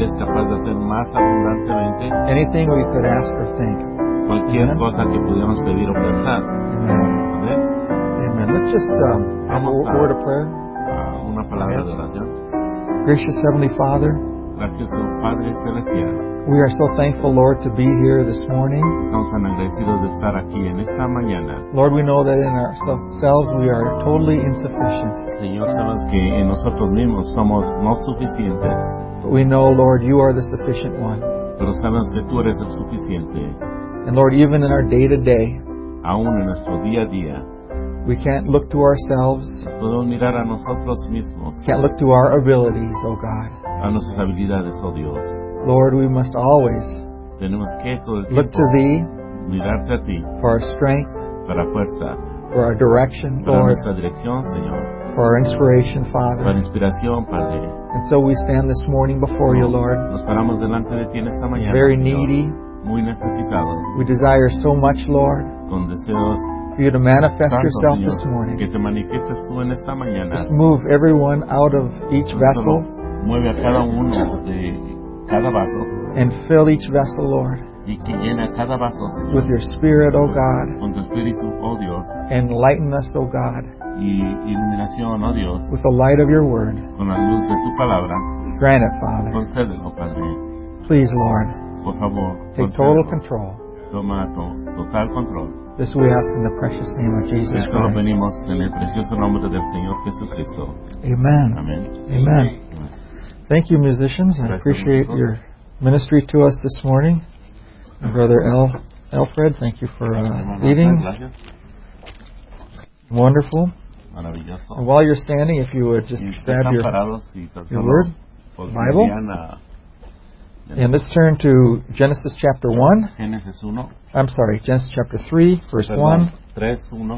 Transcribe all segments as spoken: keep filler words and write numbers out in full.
Él es capaz de hacer más abundantemente anything we could ask or think. cualquier Amen. cosa que pudiéramos pedir o pensar. Amen. Amén. Amen. Let's just um, have a Vamos a- word of prayer. Ah, una palabra de oración. Gracious Heavenly Father, Gracioso Padre Celestial, we are so thankful, Lord, to be here this morning. estamos tan agradecidos de estar aquí en esta mañana. Lord, we know that in ourselves we are totally insufficient. Señor, sabemos que en nosotros mismos somos no suficientes, But we know, Lord, you are the sufficient one. pero sabemos que tú eres el suficiente. And Lord, even in our day-to-day, Aún en nuestro día a día, we can't look to ourselves, podemos mirar a nosotros mismos, can't look to our abilities, oh God. a nuestras habilidades, oh Dios. Lord, we must always Tenemos que todo el look tiempo to Thee mirarte a ti for our strength, para fuerza, for our direction, para Lord, nuestra dirección, Señor, for our inspiration, para Father. inspiración, Padre. And so we stand this morning before you, Lord, Nos paramos delante de ti en esta mañana, very Señor, needy. muy necesitados, We desire so much, Lord, con deseos for you to manifest tantos, yourself Señor, this morning. que te manifiestes tú en esta mañana. Just move everyone out of each Solo vessel mueve a cada uno de cada vaso and fill each vessel, Lord, y que llena cada vaso, Señor, with your Spirit, oh God. con tu espíritu, oh Dios, Enlighten us, oh God, y iluminación, oh Dios, with the light of your word. con la luz de tu palabra. Grant it, Father. Concédelo, Padre, Please, Lord, por favor, take total concédelo. control. Toma to- total control. This we ask in the precious name of Jesus Esto lo Christ. venimos en el precioso nombre del Señor Jesucristo. Amen. Amén. Amen. Thank you, musicians. I appreciate your ministry to us this morning. And Brother El, Alfred, thank you for uh, Hermano, leading. gracias. Wonderful. Maravilloso. And while you're standing, if you would just Y ustedes grab están your, parados y tan your solo word, volverían a and let's turn to Genesis chapter one. Génesis uno, I'm sorry, Genesis chapter three, verse perdón, one, tres, uno,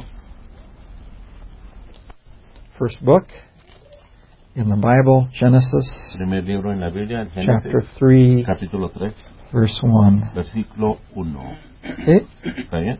first book in the Bible, Genesis primer libro en la Biblia, chapter Génesis, three, capítulo tres, verse one. versículo uno. Okay? ¿Está bien?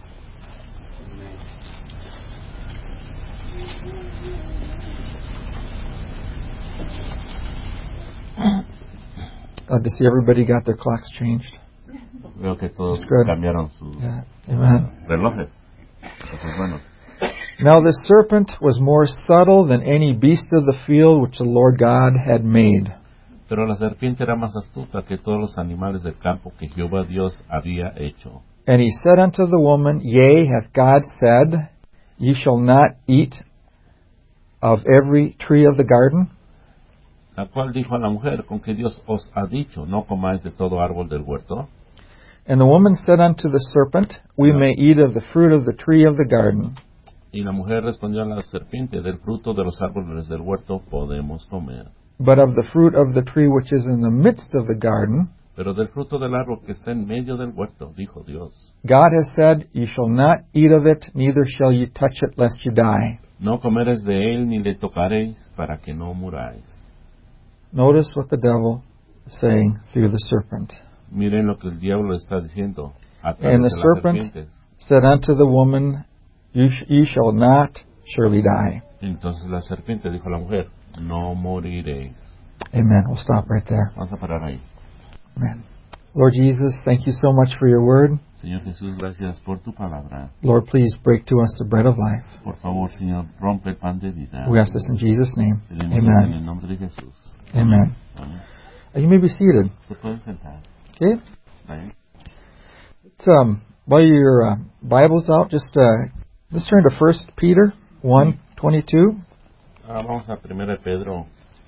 Glad to see everybody got their clocks changed. Veo que todos That's good. cambiaron sus Yeah. Amen. relojes. Eso es bueno. Now the serpent was more subtle than any beast of the field which the Lord God had made. Pero la serpiente era más astuta que todos los animales del campo que Jehová Dios había hecho. And he said unto the woman, Yea, hath God said, Ye shall not eat of every tree of the garden? La cual dijo a la mujer, con que Dios os ha dicho, no comáis de todo árbol del huerto. And the woman said unto the serpent, We Yeah. may eat of the fruit of the tree of the garden. Y la mujer respondió a la serpiente, del fruto de los árboles del huerto podemos comer. But of the fruit of the tree which is in the midst of the garden, Pero del fruto del árbol que está en medio del huerto, dijo Dios, God has said, Ye shall not eat of it, neither shall ye touch it, lest you die. no comeréis de él ni le tocaréis, para que no muráis. Notice what the devil is saying through the serpent. Miren lo que el diablo está diciendo a And través the de las serpent serpientes. said unto the woman, Ye sh- ye shall not surely die. Entonces la serpiente dijo a la mujer, no moriréis. Amen. We'll stop right there. Vamos a parar ahí. Amen. Lord Jesus, thank you so much for your word. Señor Jesús, gracias por tu palabra. Lord, please break to us the bread of life. Por favor, Señor, rompe el pan de vida. We ask this in Jesus' name. Pedimos en Amen. el nombre de Jesús. Amen. Amén. Uh, You may be seated. Se pueden sentar. Okay? ¿Está bien? Let's, um, while your uh, Bible's out, just uh, let's turn to First Peter one twenty-two. Ah, vamos a primero de Pedro.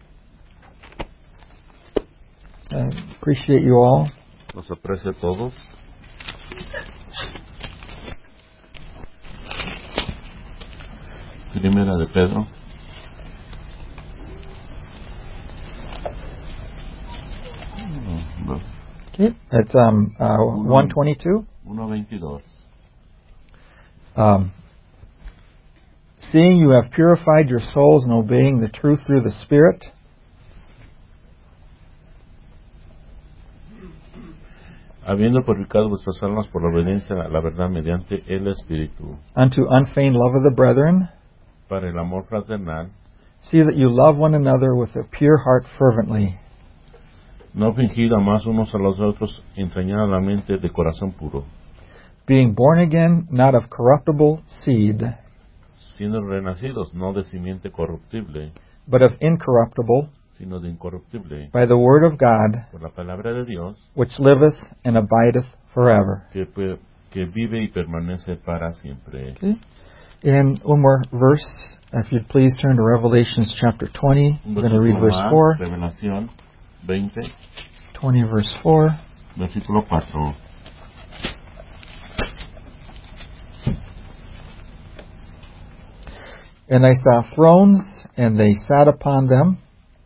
I appreciate you all. Los aprecio a todos. Primera de Pedro. Mm, Okay, it's um uh, one twenty-two. uno veintidós. Um, seeing you have purified your souls in obeying the truth through the Spirit, Habiendo purificado vuestras almas por la obediencia a la verdad mediante el Espíritu, unto unfeigned love of the brethren, para el amor fraternal, see that you love one another with a pure heart fervently, No fingid más unos a los otros entrañablemente de corazón puro, being born again, not of corruptible seed, siendo renacidos no de simiente corruptible, but of incorruptible, sino de incorruptible, by the word of God, por la palabra de Dios, which liveth and abideth forever. que, pe- que vive y permanece para siempre. Okay. And one more verse, if you'd please turn to Revelations chapter twenty. Un I'm going to read versículo verse más, four. Revelación veinte, twenty verse four. versículo cuatro. And I saw thrones, and they sat upon them,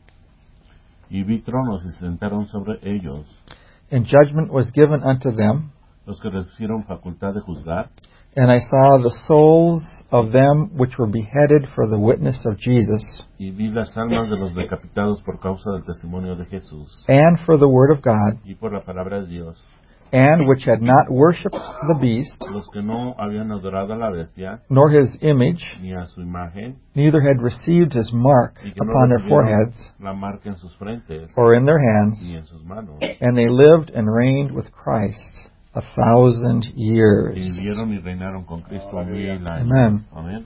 Y vi tronos y se sentaron sobre ellos, and judgment was given unto them. los que recibieron facultad de juzgar. And I saw the souls of them which were beheaded for the witness of Jesus, Y vi las almas de los decapitados por causa del testimonio de Jesús, and for the word of God, y por la palabra de Dios, and which had not worshipped the beast, los que no habían adorado a la bestia, nor his image, ni a su imagen, neither had received his mark y que no upon their recibieron foreheads la marca en sus frentes, or in their hands, ni en sus manos, and they lived and reigned with Christ a thousand y years. vivieron y reinaron con Cristo mil años. Amen. Amén.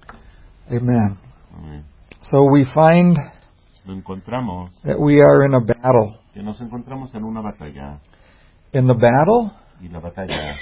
Amen. Amén. So we find Lo encontramos, that we are in a battle. que nos encontramos en una batalla, And the battle y la batalla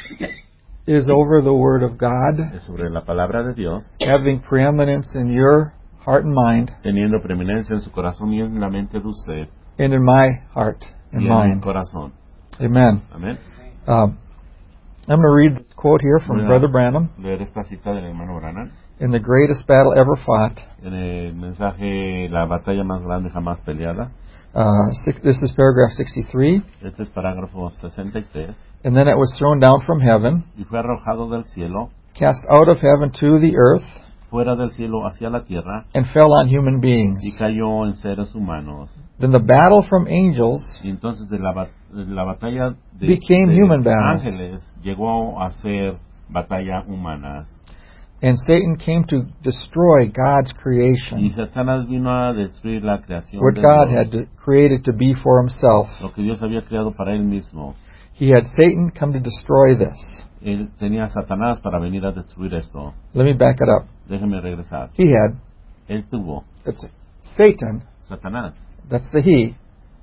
is over the Word of God, es sobre la palabra de Dios, having preeminence in your heart and mind, teniendo preeminencia en su corazón y en la mente de usted, and in my heart and y en mi mind. corazón. Amen. Amén. Um, I'm going to read this quote here from Voy a Brother Branham leer esta cita del hermano Branham, in the greatest battle ever fought. en el mensaje La batalla más grande jamás peleada. Uh, six, this is paragraph sixty-three. Este es parágrafo sesenta y tres. And then it was thrown down from heaven, Y fue arrojado del cielo, cast out of heaven to the earth, fuera del cielo hacia la tierra, and fell on human beings. y cayó en seres humanos. Then the battle from angels Y entonces de la, ba- de la batalla de, Became de human battles. ángeles llegó a ser batalla humanas. and Satan came to destroy God's Y creation, Satanás vino a destruir la creación what de God Dios, had to- created to be for himself. lo que Dios había creado para él mismo. He had Satan come to destroy this. Él tenía a Satanás para venir a destruir esto. Let me back it up. Déjeme regresar. He had, Él tuvo it's Satan, Satanás. that's the he,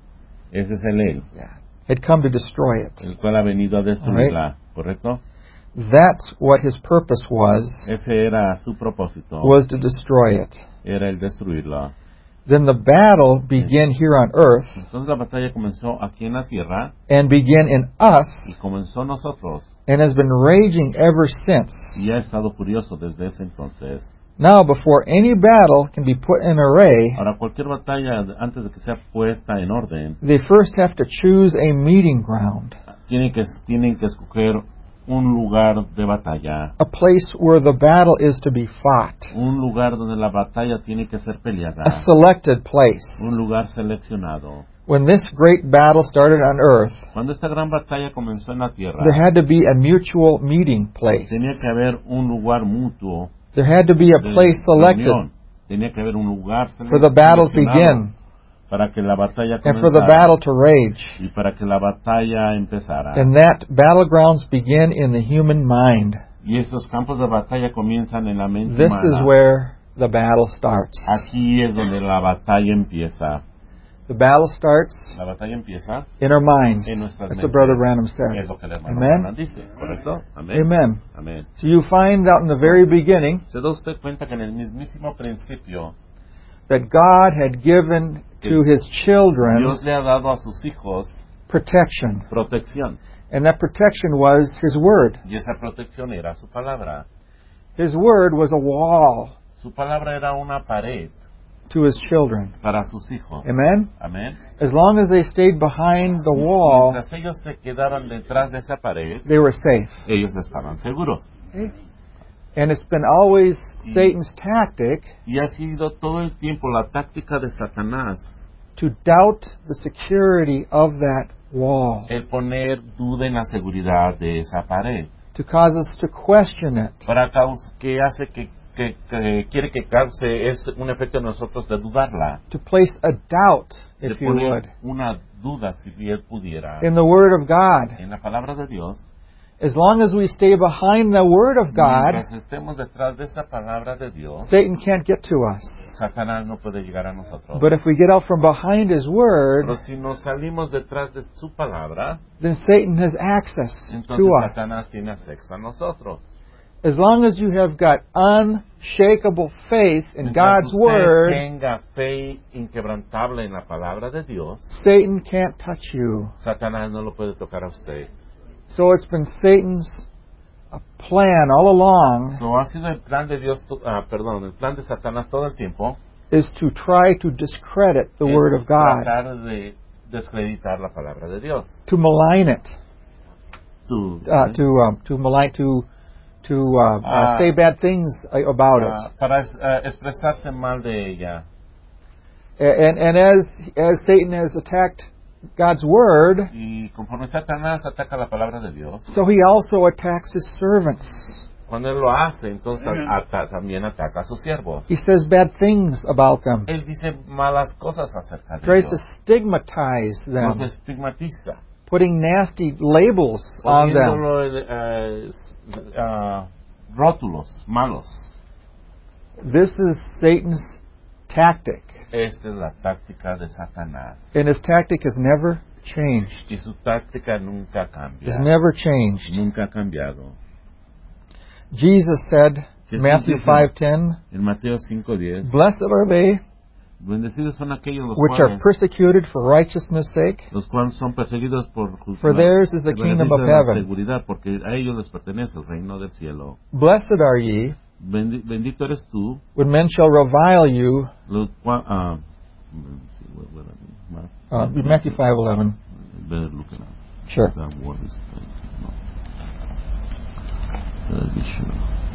Ese es el él, had come to destroy it. el cual ha venido a destruirla. ¿Correcto? That's what his purpose was, Ese era su propósito. was to destroy it. Era el destruirla. Then the battle began here on earth Entonces la batalla comenzó aquí en la tierra and began in us y comenzó nosotros. and has been raging ever since. Y ha estado furioso desde ese entonces. Now, before any battle can be put in array, Ahora, cualquier batalla, antes de que sea puesta en orden, they first have to choose a meeting ground, tienen que, tienen que escoger un lugar de batalla. a place where the battle is to be fought, Un lugar donde la batalla tiene que ser peleada. a selected place. Un lugar seleccionado. When this great battle started on earth, Cuando esta gran batalla comenzó en la tierra, there had to be a mutual meeting place. tenía que haber un lugar mutuo There had to be a de place selected reunión. Tenía que haber un lugar sele- for the battle to seleccionado begin para que la batalla and for the comenzara battle to rage. y para que la batalla empezara. And that battlegrounds begin in the human mind. Y esos campos de batalla comienzan en la mente This humana. is where the battle starts. Aquí es donde la batalla empieza. The battle starts La batalla empieza in our minds. en nuestras That's mentes. what Brother Branham Es said. lo que el hermano Amen. Branham dice, ¿correcto? Amén. Amen. Amén. So you find out in the very beginning Se da usted cuenta que en el mismísimo principio that God had given to His children Dios le ha dado a sus hijos protection. protección. And that protection was His Word. Y esa protección era su palabra. His Word was a wall Su palabra era una pared to His children. para sus hijos. Amen? Amén. As long as they stayed behind the wall, Mientras ellos se quedaban detrás de esa pared, they were safe. ellos estaban seguros. And it's been always Satan's tactic Y ha sido todo el tiempo la táctica de Satanás to doubt the security of that wall, el poner duda en la seguridad de esa pared, to cause us to question it, para caus- que hace que que, que quiere que cause es un efecto en nosotros de dudarla, to place a doubt, de if you would, poner una duda, si él pudiera, in the Word of God. en la palabra de Dios. As long as we stay behind the Word of God, Mientras estemos detrás de esa palabra de Dios, Satan can't get to us. Satanás no puede llegar a nosotros. But if we get out from behind His Word, Pero si nos salimos detrás de su palabra, then Satan has access entonces to us. Satanás tiene acceso a nosotros. As long as you have got unshakable faith in Mientras God's usted Word, tenga fe inquebrantable en la palabra de Dios, Satan can't touch you. Satanás no lo puede tocar a usted. So it's been Satan's uh, plan all along So, ha sido el plan de Dios, to- ah, perdón, el plan de Satanás todo el tiempo is to try to discredit the es Word of God, tratar de descreditar la palabra de Dios. to malign it, Tú, uh, to um, to malign, to to uh, uh, Ah. say bad things uh, about ah, it. para es- ah, expresarse mal de ella. And and as as Satan has attacked God's Word, Y conforme Satanás ataca la palabra de Dios, so he also attacks his servants. cuando él lo hace, entonces ata- también ataca a sus siervos. He says bad things about them, Él dice malas cosas acerca de tries to ellos. stigmatize Los them, estigmatiza. putting nasty labels on them. Poniéndolo eh, s- ah, rótulos malos. This is Satan's tactic, Esta es la táctica de Satanás. and his tactic has never changed. Y su táctica nunca cambia. Has never changed. Nunca ha cambiado. Jesus said, Jesús Matthew dijo five ten, en Mateo cinco diez, "Blessed are they bendecidos son aquellos los which are cuales, persecuted for righteousness' sake, los cuales son perseguidos por justicia, for theirs is the kingdom of heaven. seguridad, porque a ellos les pertenece el reino del cielo. Blessed are ye Bendi- bendito eres tú, when men shall revile you." los cuales, uh, let's see, what- what I mean, Ma- Uh, Matthew five eleven. better look it up. Sure. That word is, uh, no. Better be sure.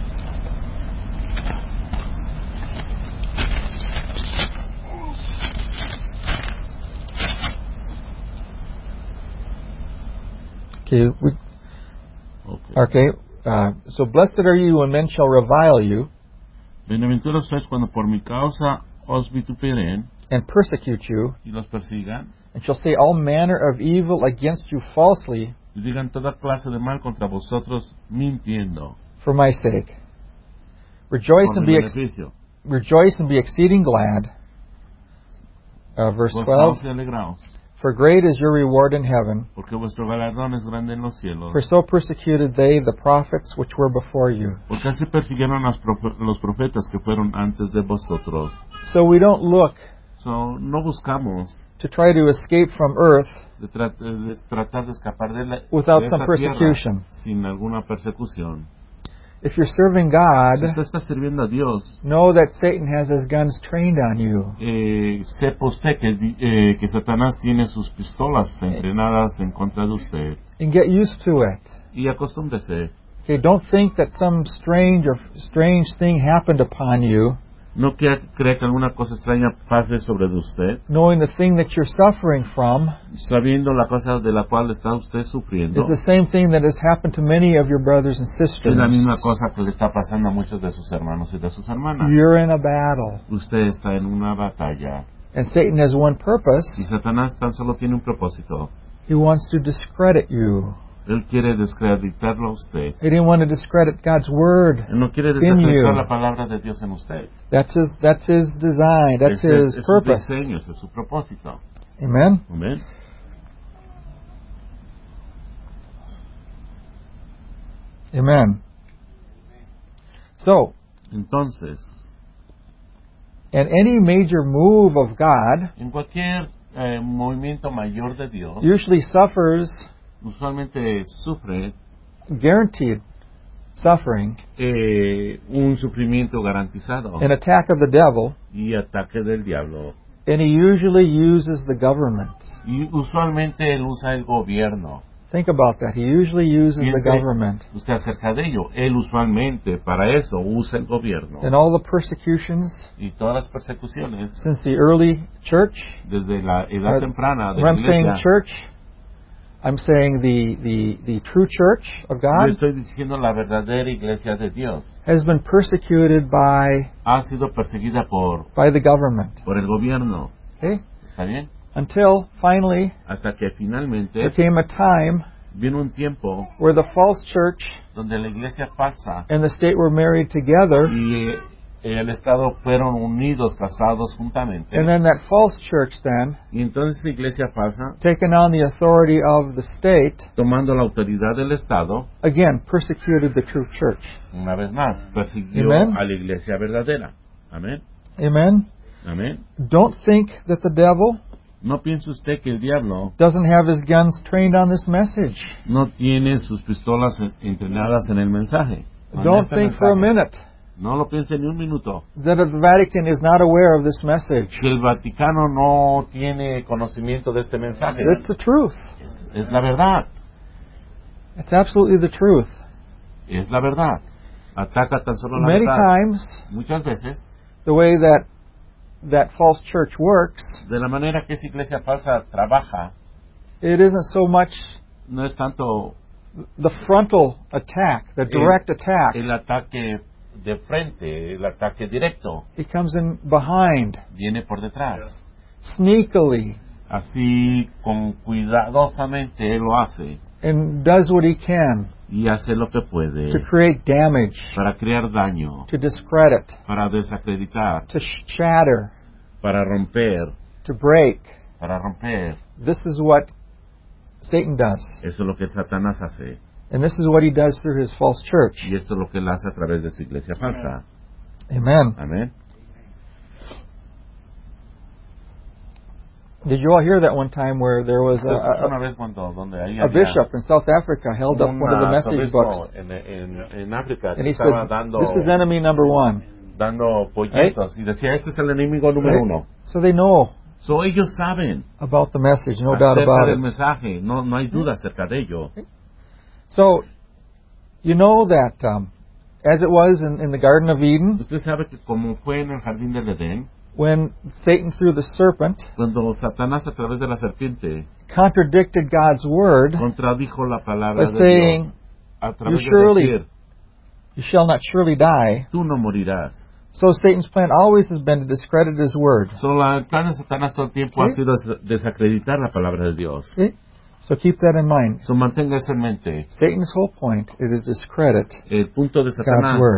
Okay. We, Okay. okay. Uh, so blessed are you when men shall revile you Bienaventurados sois cuando por mi causa os vituperen and persecute you, y los persigan and shall say all manner of evil against you falsely y digan toda clase de mal contra vosotros mintiendo for my sake. Rejoice por and mi be ex- beneficio. rejoice and be exceeding glad. Uh, verse twelve. Gozaos y alegraos, For great is your reward in heaven, porque vuestro galardón es grande en los cielos. for so persecuted they the prophets which were before you. Porque así persiguieron los, profe- los profetas que fueron antes de vosotros. So we don't look So, no buscamos to try to escape from earth de, tra- de tratar de escapar de, la, without de some esta persecution. tierra sin alguna persecución. If you're serving Si God, usted está sirviendo a Dios, know that Satan has his guns trained on you. eh, sepa usted que, di- eh, que Satanás tiene sus pistolas entrenadas en contra de usted. And get used to it. Y acostúmbrese. Okay, don't think that some strange or strange thing happened upon you, No que cree que alguna cosa extraña pase sobre de usted, knowing the thing that you're suffering from sabiendo la cosa de la cual está usted sufriendo. is the same thing that has happened to many of your brothers and Es la misma sisters. cosa que le está pasando a muchos de sus hermanos y de sus hermanas. You're in a battle. Usted está en una batalla And Satan has one purpose. y Satanás tan solo tiene un propósito. He wants to discredit you. Él quiere descreditarlo a usted. He didn't want to discredit God's word. Él no quiere you. desacreditar la palabra de Dios en usted. That's his, that's his design. That's Ese his es su purpose. diseño, ese es su propósito. Amen? Amén. Amen. So, Entonces, in any major move of God, en cualquier eh, movimiento mayor de Dios, usually suffers usualmente sufre guaranteed suffering, eh, un sufrimiento garantizado an attack of the devil, y ataque del diablo. and he usually uses the government. Y usualmente él usa el gobierno. Think about that. He usually uses the Piense government. usted acerca de ello. Él usualmente para eso usa el gobierno. And all the persecutions Y todas las persecuciones since the early church, desde la edad Uh, temprana de when la I'm saying iglesia. church, I'm saying the, the, the true church of Yo God estoy diciendo la verdadera iglesia de Dios has been persecuted by, ha sido perseguida por, by the government. por el gobierno. Okay? ¿Está bien? Until finally Hasta que finalmente there came a time vino un tiempo where the false church donde la iglesia falsa and the state were married together, y eh, el Estado fueron unidos, casados juntamente. and then that false church then, Y entonces la iglesia falsa, taking on the authority of the state, tomando la autoridad del Estado, again persecuted the true church. una vez más, persiguió Amen. a la iglesia verdadera. Amén. Amen? Amén. Don't think that the devil No piense usted que el diablo doesn't have his guns trained on this message. no tiene sus pistolas en- entrenadas en el mensaje. En Don't este think for a mensaje. minute No lo piense ni un minuto. that the Vatican is not aware of this message. Que el Vaticano no tiene conocimiento de este mensaje. It's the truth. Es la verdad. It's absolutely the truth. Es la verdad. Ataca tan solo la Many verdad. times, Muchas veces, the way that that false church works, de la manera que esa iglesia falsa trabaja, it isn't so much no es tanto the frontal attack, the direct attack. el ataque de frente, el ataque directo. It comes in behind, Viene por detrás. sneakily, Así, con cuidadosamente, él lo hace. and does what he can Y hace lo que puede to create damage, para crear daño, to discredit, para desacreditar, to shatter, para romper, to break. para romper. This is what Satan does. Eso es lo que Satanás hace. And this is what he does through his false church. Y esto es lo que él hace a través de su iglesia falsa. Amen. Amén. Did you all hear that one time where there was Entonces, una a, vez cuando donde ahí a, a había bishop in South Africa held up un one of the message arzobispo books, en, en, en África and que he estaba said, dando, "This is enemy number one." dando pollitos y decía, este es el enemigo número Right? uno. So they know So, ellos saben about the message, no doubt acerca about del it. mensaje, no, no hay duda acerca de ello. So, you know that um, as it was in, in the Garden of Eden, Usted sabe que como fue en el jardín del Edén, when Satan threw the serpent, cuando Satanás a través de la serpiente contradicted God's word contradijo la palabra by de saying, Dios a través "You de surely decir, you shall not surely die." tú no morirás. So Satan's plan always has been to discredit his word. Solo el plan de Satanás todo el tiempo ha Sí. sido desacreditar la palabra de Dios. Okay? So keep that in mind. So, mantenga eso en mente. Satan's whole point is to discredit El punto de God's Satanás word.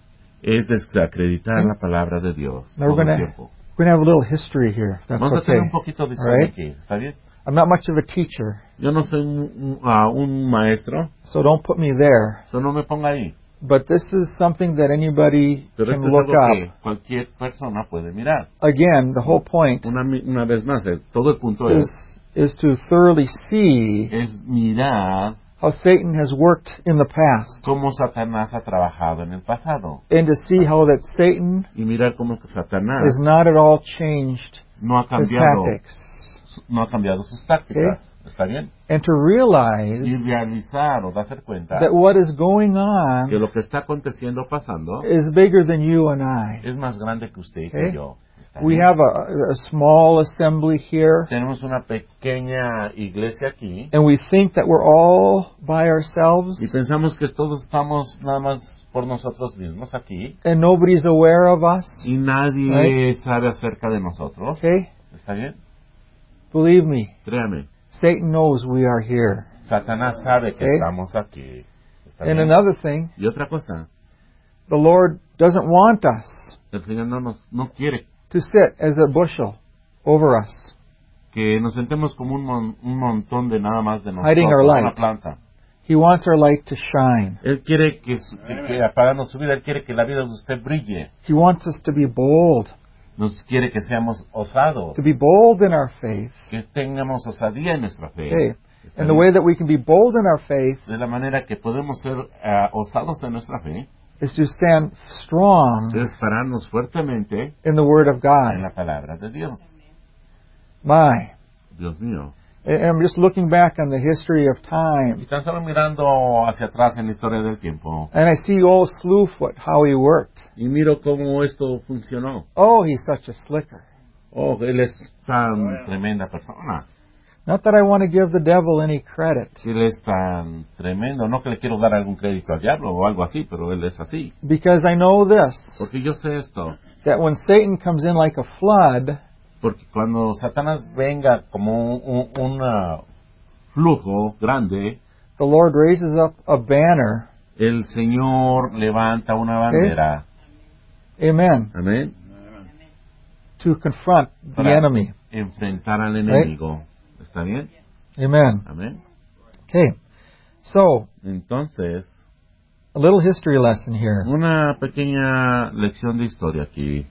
es desacreditar Okay. la palabra de Dios Now we're todo el going tiempo. to have a little history here. That's Vamos a okay. tener un poquito de historia Alright. aquí, ¿está bien? I'm not much of a teacher, Yo no soy un, un- ah, un maestro, so don't put me there. so no me ponga ahí. But this is something that anybody Pero can esto es look algo que up. cualquier persona puede mirar. Again, the whole point Una, mi- una vez más, el- todo el punto is es, is to thoroughly see es mirar how Satan has worked in the past, cómo Satanás ha trabajado en el pasado. and to see how that Satan Y mirar cómo que Satanás has not at all changed no ha his cambiado, tactics, su- no ha cambiado sus tácticas. ¿Está bien? and to realize Y realizar o darse cuenta that what is going que on lo que está aconteciendo, pasando, is bigger than you and I. es más grande que usted y Okay. que yo. ¿Está We bien? have a, a small assembly here, Tenemos una pequeña iglesia aquí and we think that we're all by ourselves, y pensamos que todos estamos nada más por nosotros mismos aquí and nobody's aware of us. y nadie sabe acerca de nosotros. Okay? ¿Está bien? Believe me, Créame, Satan knows we are here. Satanás sabe que Okay. estamos aquí. ¿Está And bien? another thing, Y otra cosa, the Lord doesn't want us el Señor no nos no quiere to sit as a bushel over us. que nos sentemos como un, mon- un montón de nada más de Hiding our nosotros, una light. planta. He wants our light to shine. Él quiere que, su- que, que apagando su vida, Él quiere que la vida de usted brille. He wants us to be bold, Nos quiere que seamos osados, to be bold in our faith. que tengamos osadía en nuestra fe. Okay. ¿Está And the bien? way that we can be bold in our faith De la manera que podemos ser ah, osados en nuestra fe, is to stand strong es pararnos fuertemente in the Word of en God. la palabra de Dios. My. Dios mío. And I'm just looking back on the history of Y time, tan solo mirando hacia atrás en la historia del tiempo, and I see old Slewfoot, how he worked. y miro cómo esto funcionó. Oh, he's such a slicker. Oh, él es tan tremenda persona. Not that I want to give the devil any credit, Él es tan tremendo, no que le quiero dar algún crédito al diablo o algo así, pero Él es así. because I know this, Porque yo sé esto, that when Satan comes in like a flood, porque cuando Satanás venga como un, un una flujo grande, the Lord raises up a banner. el Señor levanta una bandera. Amen. Amén. To confront the Para enemy. enfrentar al enemigo. ¿Está bien? Amen. Amén. Okay. So, Entonces, a little history lesson here. una pequeña lección de historia aquí.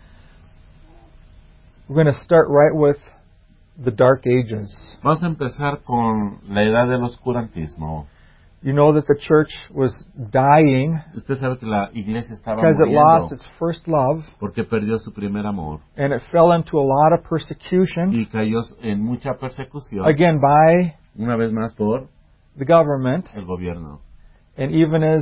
We're going to start right with the Dark Ages. Vamos a empezar con la edad del oscurantismo. You know that the church was dying Usted sabe que la iglesia estaba because it muriendo lost its first love, porque perdió su primer amor and it fell into a lot of persecution, y cayó en mucha persecución, again by una vez más por the government, el gobierno. and even as,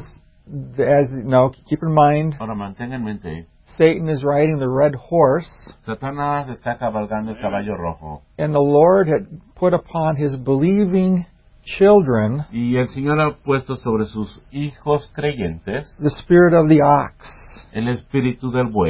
as now, keep in mind, Ahora mantenga en mente, Satan is riding the red horse, Satanás está cabalgando el caballo rojo and the Lord had put upon his believing children y el Señor ha puesto sobre sus hijos creyentes the spirit of the ox. el espíritu del buey.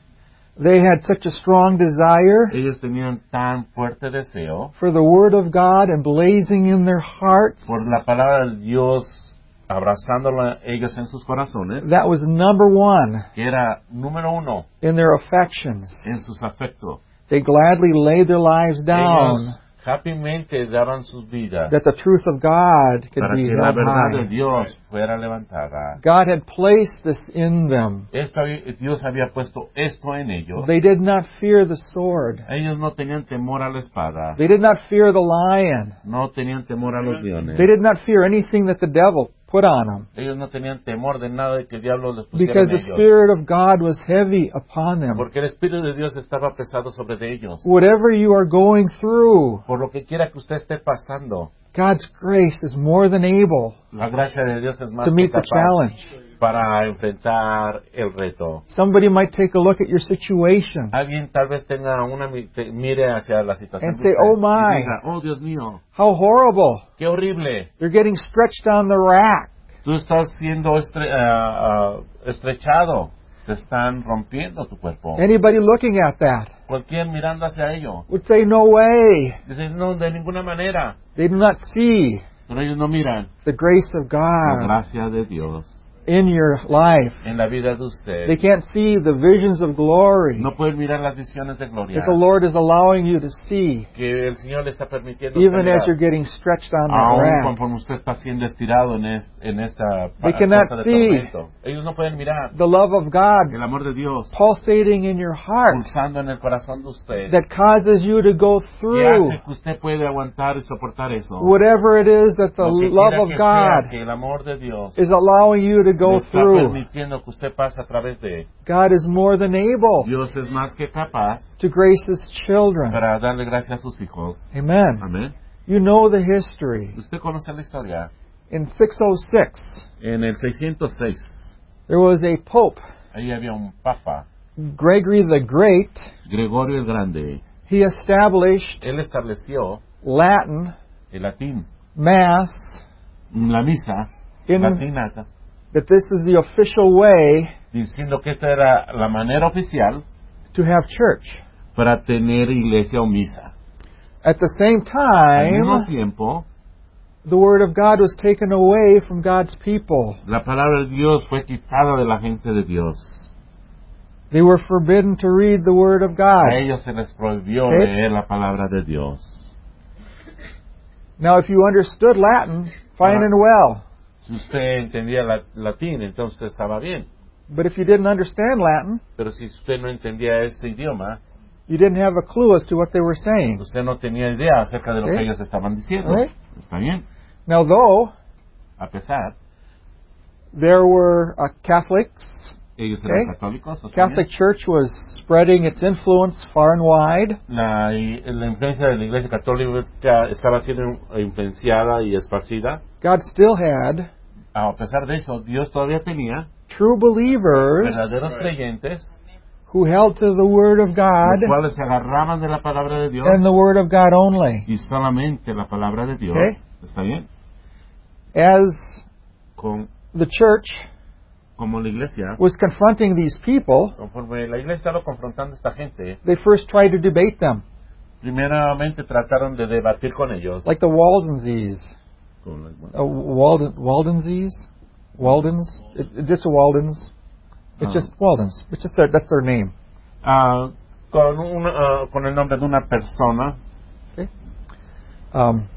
They had such a strong desire Ellos tenían tan fuerte deseo for the Word of God and blazing in their hearts. por la palabra de Dios, abrazándola ellos en sus corazones, That was number one que era número uno in their affections. en sus afectos. They gladly laid their lives down Ellos happymente daban sus vidas that the truth of God could para be que la held verdad de high. Dios fuera levantada. God had placed this in them. Esto había- Dios había puesto esto en ellos. They did not fear the sword. Ellos no tenían temor a la espada, They did not fear the lion. no tenían temor a los leones. They did not fear anything that the devil put on them, Ellos no tenían temor de nada de que el diablo les pusiera because en the ellos, Spirit of God was heavy upon them. porque el Espíritu de Dios estaba pesado sobre de ellos. Whatever you are going through, Por lo que quiera que usted esté pasando, God's grace is more than able la gracia de Dios es más to que meet the capaz challenge. para enfrentar el reto. Somebody might take a look at your situation Alguien tal vez tenga una mi- te- mire hacia la situación and de say, usted "Oh my, y diga, oh Dios mío, how horrible. qué horrible. You're getting stretched on the rack." Tú estás siendo estre- ah, ah, estrechado, te están rompiendo tu cuerpo. Anybody looking at that Cualquier mirando hacia ello would say, "No way." dice, no, de ninguna manera. They do not see Pero ellos no miran the grace of la God gracia de Dios in your life. en la vida de They usted. can't see the visions of glory No pueden mirar las visiones de gloria that the Lord is allowing you to see, que el Señor le está permitiendo even mirar, as you're getting stretched on that aún rack. conforme usted está siendo estirado en, es- en esta They pa- cannot cosa de see tormento. Ellos no pueden mirar The love of God el amor de Dios pulsating in your heart pulsando en el corazón de usted, that causes you to go que through hace que usted puede aguantar y soportar eso. whatever it is that the Lo que love quiera of que sea, que God el amor de Dios is allowing you to le go está through. permitiendo que usted pase a través de. God is more than able Dios es más que capaz to grace His children. para darle gracias a sus hijos. Amen. Amén. You know the history. Usted conoce la historia. In six oh six, En el seiscientos seis, there was a pope, ahí había un papa, Gregory the Great. Gregorio el Grande. He established Él estableció Latin el latín, Mass, la misa in latina, that this is the official way diciendo que esta era la manera oficial to have church. para tener iglesia o misa. At the same Al mismo time, tiempo, the Word of God was taken away from God's people. la palabra de Dios fue quitada de la gente de Dios. They were forbidden to read the Word of A God. ellos se les prohibió Okay. leer la palabra de Dios. Now, if you understood Latin, fine and well. Si usted entendía la- latín, entonces usted estaba bien. But if you didn't understand Latin, Pero si usted no entendía este idioma, you didn't have a clue as to what they were saying. usted no tenía idea acerca de lo Okay. que ellos estaban diciendo. Right. Está bien. Now, though, A pesar, there were uh, Catholics, ellos eran Okay. católicos. ¿está Catholic bien? Church was spreading its influence far and wide. La, y- la influencia de la iglesia católica estaba siendo influenciada y esparcida. God still had A pesar de eso, Dios todavía tenía true believers verdaderos creyentes who held to the Word of God los cuales se agarraban de la palabra de Dios and the Word of God only. y solamente la palabra de Dios. Okay. ¿Está bien? As Con, the church como la iglesia, was confronting these people, conforme la iglesia estaba confrontando a esta gente, they first tried to debate them, primeramente trataron de debatir con ellos. like the Waldenses. Con la- Uh, Walden, Waldenses? Waldens? It, it, just Waldens. It's Ah. just Waldens. It's just their, that's their name. Ah, con, una, ah, con el nombre de una persona. Okay. Um,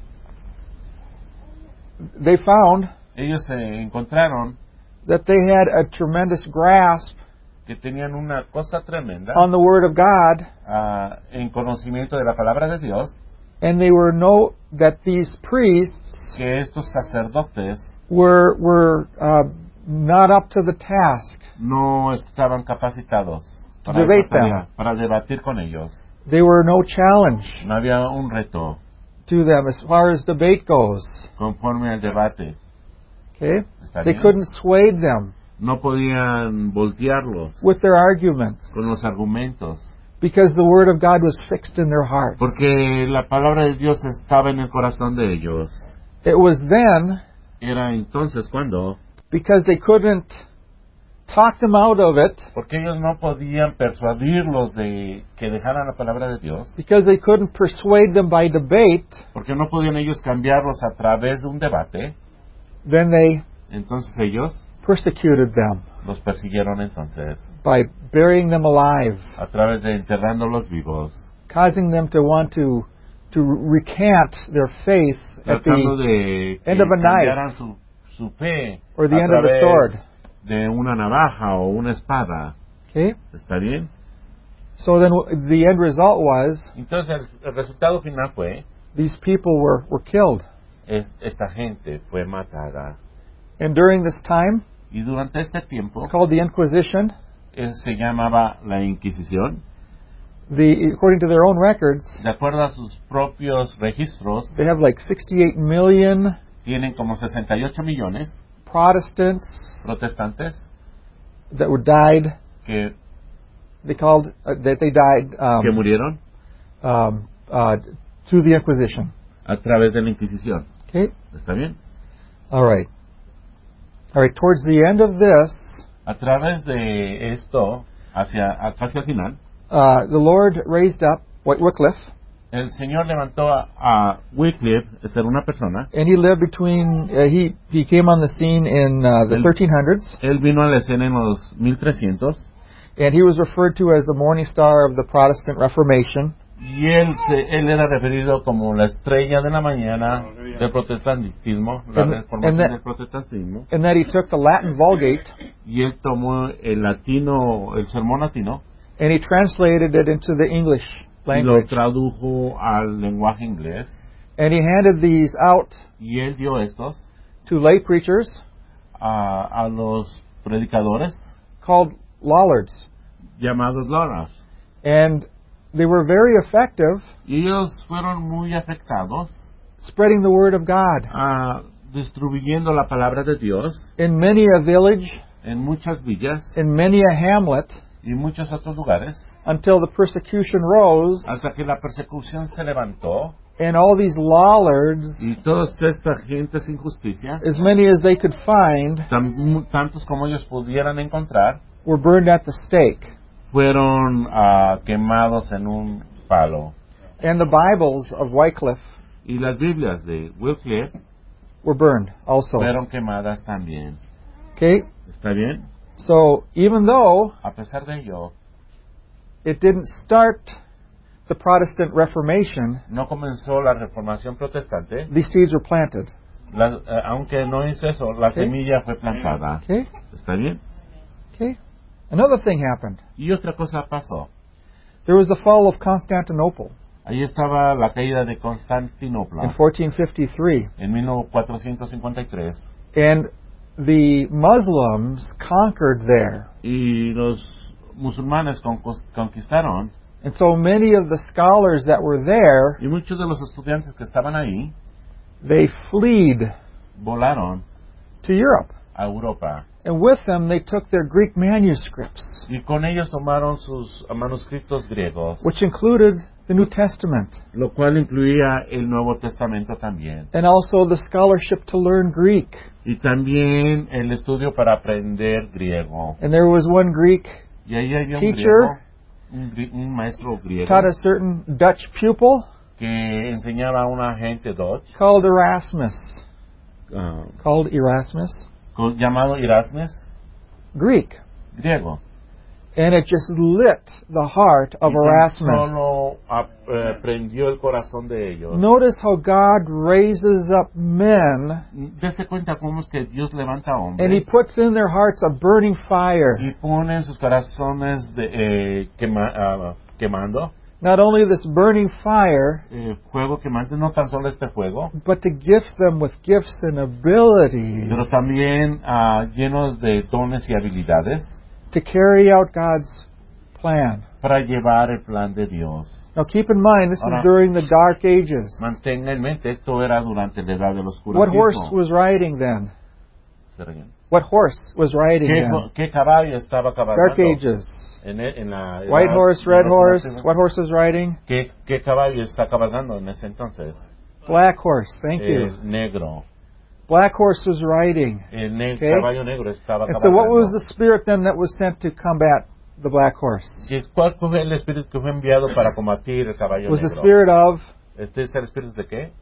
they found Ellos se encontraron that they had a tremendous grasp que tenían una cosa tremenda on the Word of God, ah, en conocimiento de la palabra de Dios, and they were no that these priests que estos sacerdotes were were uh, not up to the task. no estaban capacitados To para, debate esta them. tarea, para debatir con ellos. They were no challenge No había un reto to them as far as debate goes. conforme al debate. Okay, ¿Está they bien? couldn't sway them No podían voltearlos with their arguments con los argumentos, because the Word of God was fixed in their hearts. porque la palabra de Dios estaba en el corazón de ellos. It was then Era entonces cuando, because they couldn't talk them out of it, porque ellos no podían persuadirlos de que dejaran la palabra de Dios, because they couldn't persuade them by debate, porque no podían ellos cambiarlos a través de un debate, then they entonces ellos persecuted them los persiguieron entonces by burying them alive, a través de enterrándolos vivos, causing them to want to to recant their faith at tratando the de que end of a knife cambiaran su, su fe or the a end of a través sword. de una navaja o una espada. Okay? ¿Está bien? So then w- the end result was Entonces el, el resultado final fue, these people were, were killed. es, esta gente fue matada. And during this time, Y durante este tiempo, it's called the Inquisition. eh, se llamaba la Inquisición. The according to their own records, De acuerdo a sus propios registros, they have like sixty-eight million tienen como sesenta y ocho millones Protestants protestantes that were died. que, They called uh, that they died um, que murieron um, uh, through the Inquisition. a través de la Inquisición. Okay. ¿Está bien? All right. All right. Towards the end of this, A través de esto, hacia, hacia el final, uh, the Lord raised up Wyc- Wycliffe, el Señor levantó a, a Wycliffe, esta era una persona, and he lived between. Uh, he he came on the scene in uh, the El- thirteen hundreds, él vino a la escena en los mil trescientos, and he was referred to as the morning star of the Protestant Reformation. y él, se, él era referido como la estrella de la mañana del protestantismo, la And- reformación and that- del protestantismo, And that he took the Latin Vulgate y él tomó el latino, el sermón latino, and he translated it into the English y lo language. tradujo al lenguaje inglés, And he handed these out y él dio estos to lay preachers a, a los predicadores called Lollards. llamados Loras. And they were very effective Y ellos fueron muy afectados spreading the word of God. a distribuyendo la palabra de Dios In many a village, en muchas villas in many a hamlet, y muchos otros lugares, until the persecution rose, hasta que la persecución se levantó and all these Lollards, y toda esta gente sin justicia, as many as they could find, tan- tantos como ellos pudieran encontrar, were burned at the stake. fueron ah, quemados en un palo. And the Bibles of Wycliffe Y las Biblias de Wycliffe were burned also. fueron quemadas también. Okay? ¿Está bien? So even though A pesar de ello, it didn't start the Protestant Reformation, no comenzó la reformación protestante, these seeds were planted. la- eh, aunque no hizo eso, la Sí. semilla fue plantada. Okay? ¿Está bien? Okay? Another thing happened. Y otra cosa pasó. There was the fall of Constantinople Ahí estaba la caída de in Constantinopla fourteen fifty-three. en mil cuatrocientos cincuenta y tres. And the Muslims conquered there. Y los musulmanes concos- conquistaron, And so many of the scholars that were there, y muchos de los estudiantes que estaban ahí they fled volaron to Europe. a Europa. And with them they took their Greek manuscripts, Y con ellos tomaron sus manuscritos griegos, which included the New Testament, lo cual incluía el Nuevo Testamento también. and also the scholarship to learn Greek. Y también el estudio para aprender griego. And there was one Greek Y ahí había un teacher griego, un, gri- un maestro griego, taught a certain Dutch pupil que enseñaba a una gente Dutch, called Erasmus, ah, called Erasmus, con- llamado Erasmus, Greek. griego. And it just lit the heart of Y tan Erasmus. solo ap- eh, prendió el corazón de ellos. Notice how God raises up men Dese cuenta cómo es que Dios levanta and He hombres puts in their hearts a burning fire. y pone en sus corazones de, eh, quema- ah, quemando, Not only this burning fire, eh, fuego quemante, no tan solo este fuego, but to gift them with gifts and abilities pero también ah, llenos de dones y habilidades to carry out God's plan. para llevar el plan de Dios. Now keep in mind, this Ahora, is during the dark ages. Mantenga en mente, esto era durante la edad del What horse oscurantismo. was riding then? ¿Se ríen? What horse was riding ¿Qué, then? ¿Qué caballo estaba Dark cabalgando? ages. En, e- en la edad White horse, del red horse. oscurantismo? What horse was riding? ¿Qué, ¿Qué caballo está cabalgando en ese entonces? Black horse. Thank you. El negro. Black horse was riding. El ne- Okay. caballo negro estaba And so what was cabalgando. the spirit then that was sent to combat the black horse? ¿Y ¿Cuál fue el espíritu que fue enviado para combatir el caballo Was the negro? spirit of ¿Este es el espíritu de qué?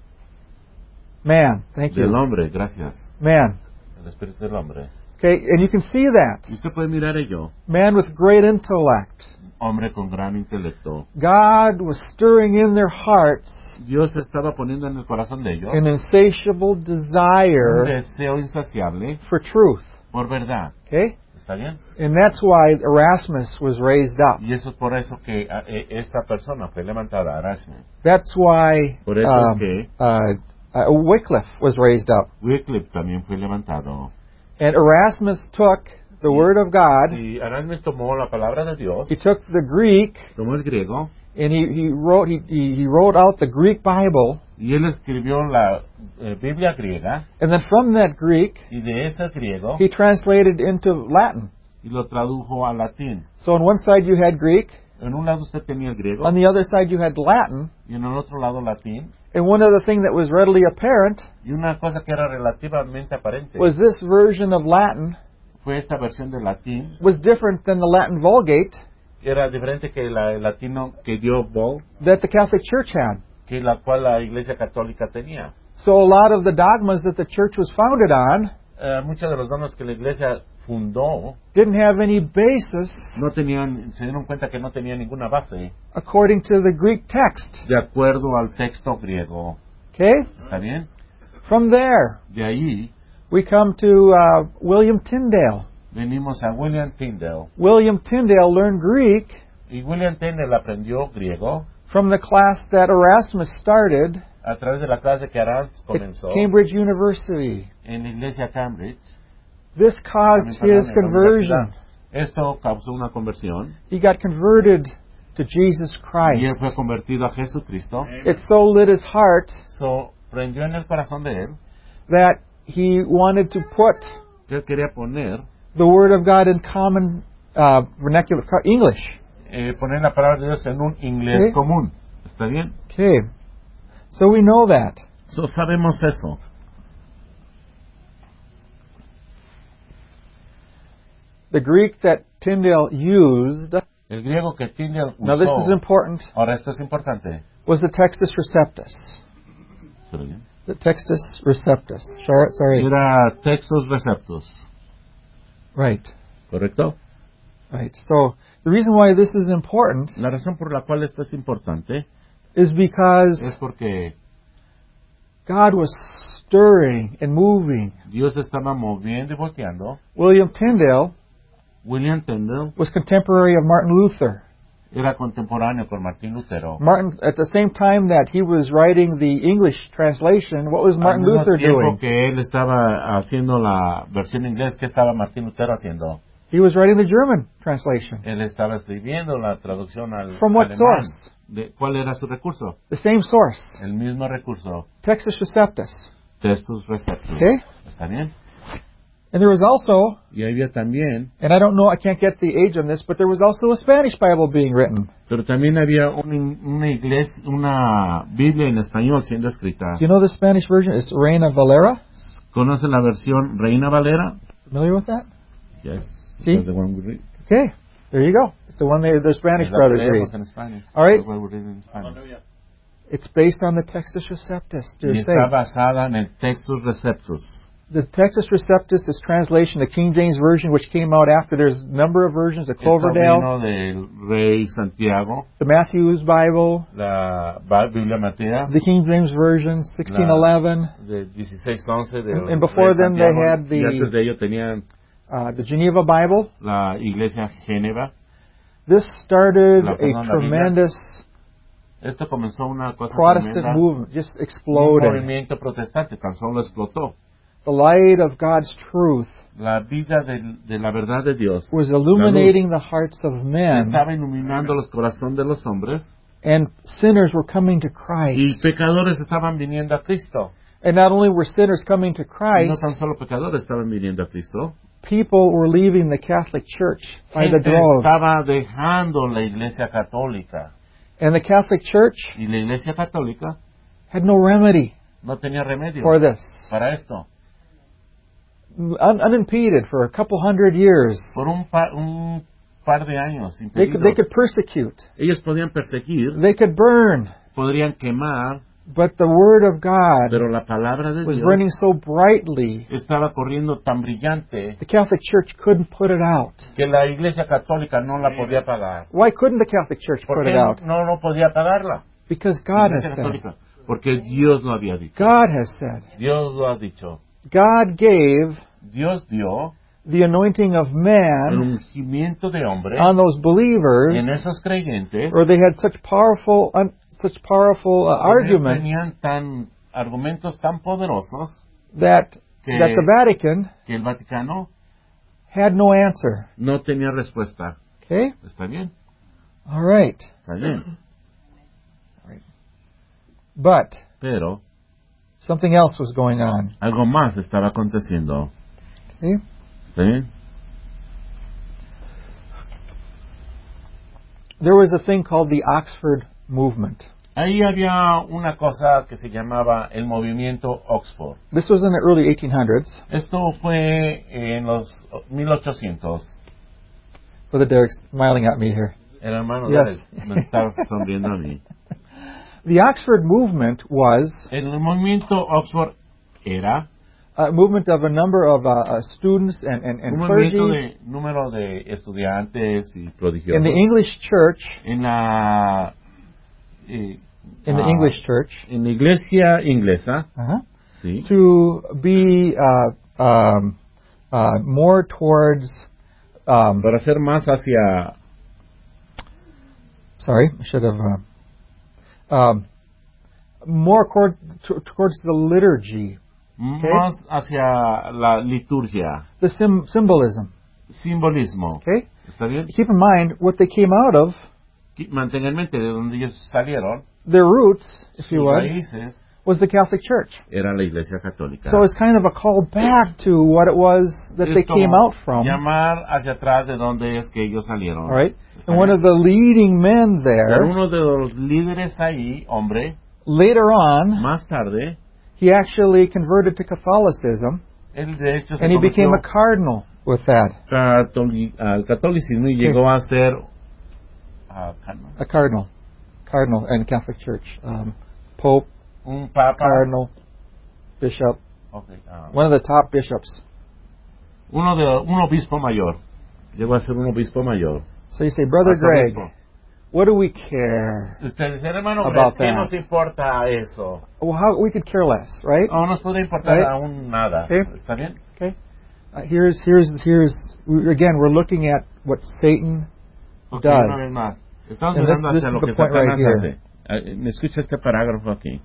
man. Thank Del you. hombre, gracias. Man. El espíritu del hombre. Okay, and you can see that. Y usted puede mirar ello. Man with great intellect. Hombre con gran intelecto. God was stirring in their hearts Dios estaba poniendo en el corazón de ellos an insatiable un desire deseo insaciable for truth. por verdad. Okay? ¿Está bien? And that's why Erasmus was raised up. Y eso es por eso que ah, eh, esta persona fue levantada, Erasmus. That's why Por eso um, que uh, uh, Wycliffe was raised up. Wycliffe también fue levantado. And Erasmus took the Word of God, Y Erasmus tomó la palabra de Dios, he took the Greek, tomó el griego, and he, he wrote he, he he wrote out the Greek Bible, y él escribió la eh, Biblia griega, and then from that Greek y de ese griego, he translated into Latin. y lo tradujo al latín. So on one side you had Greek, En un lado usted tenía el griego, on the other side you had Latin, y en el otro lado latín, and one other thing that was readily apparent y una cosa que era relativamente aparente was this version of Latin fue esta versión del latín, was different than the Latin Vulgate era diferente que la, el latino que dio Ball, that the Catholic Church had. que la cual la Iglesia Católica tenía. So a lot of the dogmas that the church was founded on Eh, muchos de los dones que la Iglesia fundó didn't have any basis no tenían, se dieron cuenta que no tenía ninguna base according to the Greek text. de acuerdo al texto griego. Okay? ¿Está bien? From there, De ahí we come to uh, William Tyndale. venimos a William Tyndale. William Tyndale learned Greek Y William Tyndale aprendió griego from the class that Erasmus started a través de la clase que Erasmus at comenzó Cambridge University. en la iglesia Cambridge. This caused en la his conversion. universidad. Esto causó una conversión He got converted to Jesus y Christ. él fue convertido a Jesucristo. It so lit his heart So, prendió en el corazón de él that he wanted to put que él quería poner the Word of God in common uh, vernacular co- English. eh, poner la palabra de Dios en un inglés Sí. común. ¿Está bien? Okay. So we know that. So, sabemos eso. The Greek that Tyndale used, El griego que Tyndale usó, now this is important, ahora esto es importante. was the Textus Receptus. ¿Se ve bien? The Textus Receptus. Sorry. sorry. Era textos receptos, Right. ¿correcto? Right. So the reason why this is important La razón por la cual esto es importante is because es porque God was stirring and moving. Dios estaba moviendo y volteando. William Tyndale William Tyndale was contemporary of Martin Luther. era contemporáneo con Martín Lutero. Martin, at the same time that he was writing the English translation, what was Martin Al mismo Luther tiempo doing? que él estaba haciendo la versión inglés, ¿qué estaba Martín Lutero haciendo? He was writing the German translation. Él estaba escribiendo la traducción al From what alemán. source? ¿De ¿Cuál era su recurso? The same source, El mismo recurso. Textus Receptus. Textus receptus. Okay? ¿Está bien? And there was also, Y había también, and I don't know, I can't get the age on this, but there was also a Spanish Bible being written. pero también había un- una iglesia, una Biblia en español siendo escrita. Do you know the Spanish version? It's Reina Valera. ¿Conocen la versión Reina Valera? Familiar with that? Yes. Sí. That's the one we read. Okay, there you go. It's the one they, the Spanish La brothers read. leemos en Spanish. All right. That's why we read in Spanish. It's based on the Textus Receptus, dear Y está saints. basada en el Textus Receptus. The Textus Receptus is translation, the King James Version, which came out after. There's a number of versions, the Esto Cloverdale, vino del Rey Santiago, the Matthew's Bible, la Ba- Biblia Matea, the King James Version, sixteen eleven, de dieciséis once de And- and before Rey them they Santiago, had the- y antes de ello tenían uh, the Geneva Bible. la Iglesia Géneva. This started La- a perdón, la Biblia. tremendous Esto comenzó una cosa Protestant tremenda, movement, just un exploded. movimiento protestante, tan solo explotó. The light of God's truth La vida de, de la verdad de Dios was illuminating the hearts of men, estaba iluminando los corazones de los hombres and sinners were coming to y Christ. pecadores estaban viniendo a Cristo. And not only were sinners coming to Y no Christ, tan solo pecadores estaban viniendo a Cristo. people were leaving the Catholic Church by the Gente droves. estaba dejando la Iglesia Católica. And the Catholic Church Y la Iglesia Católica had no remedy no tenía remedio for this. para esto. Un- unimpeded for a couple hundred years. Por un, pa- un par de años They could, they impedidos, could persecute. ellos podían perseguir, They could burn. podrían quemar, But the Word of God pero la palabra de was Dios burning so brightly, estaba corriendo tan brillante the Catholic Church couldn't put it out. que la Iglesia Católica no la podía apagar. Why couldn't the Catholic Church ¿Por put qué it out? no, no podía apagarla? Because La God Iglesia has said. Católica. Porque Dios lo había dicho. God has said. Dios lo ha dicho. God gave Dios dio the anointing of el man ungimiento de hombre on those believers, en esos creyentes, or they had such powerful, un, such powerful uh, porque arguments tenían tan argumentos tan poderosos that que, that the Vatican que el Vaticano had no answer. no tenía respuesta. Okay, ¿Está bien? all right, Está bien. but Pero something else was going on. algo más estaba aconteciendo. Okay, ¿Está bien? there was a thing called the Oxford Movement. Ahí había una cosa que se llamaba el movimiento Oxford. This was in the early eighteen hundreds. Esto fue en los mil ochocientos. Brother Derek's smiling at me here. El hermano Yes. Derek me estaba sonriendo a mí. The Oxford Movement was El movimiento Oxford era a movement of a number of uh, uh, students and, and, and un clergy movimiento de número de estudiantes y prodigiosos in the English church, en la eh, in the ah, English church, en la iglesia inglesa, uh-huh, sí, to be uh, um, uh, more towards. Um, para ser más hacia sorry, I should have. Uh, um, more cord- t- towards the liturgy, más hacia la liturgia, the sim- symbolism. simbolismo. Okay, ¿Está bien? keep in mind what they came out of. Mantengan en mente de donde ellos salieron, Their roots, if you sus would, raíces was the Catholic Church. era la iglesia católica. So it's kind of a call back to what it was that they Es como came out from. llamar hacia atrás de donde es que ellos salieron. All right, ¿Está and one bien? of the leading men Pero there, uno de los líderes ahí, hombre, later on, más tarde, he actually converted to Catholicism, él de hecho se and he became convirtió a cardinal with that. catoli- al catolicismo y llegó a ser ah, cano- A cardinal, cardinal in Catholic Church, um, Pope, un papa, cardinal, bishop, okay, ah, one of the top bishops. uno de un obispo mayor, llegó a ser un obispo mayor. So you say, Brother Greg, Arzobispo. what do we care? Usted dice, hermano, About ¿qué that. nos importa eso? Well, how we could care less, right? No nos puede importar Right. aún nada. Okay. ¿Está bien? Okay. Uh, here's here's here's we- again we're looking at what Satan Ok, does. una vez más. Estamos And this- mirando this hacia is lo the que point right Satanás here. hace. Eh, Me escucha este parágrafo aquí.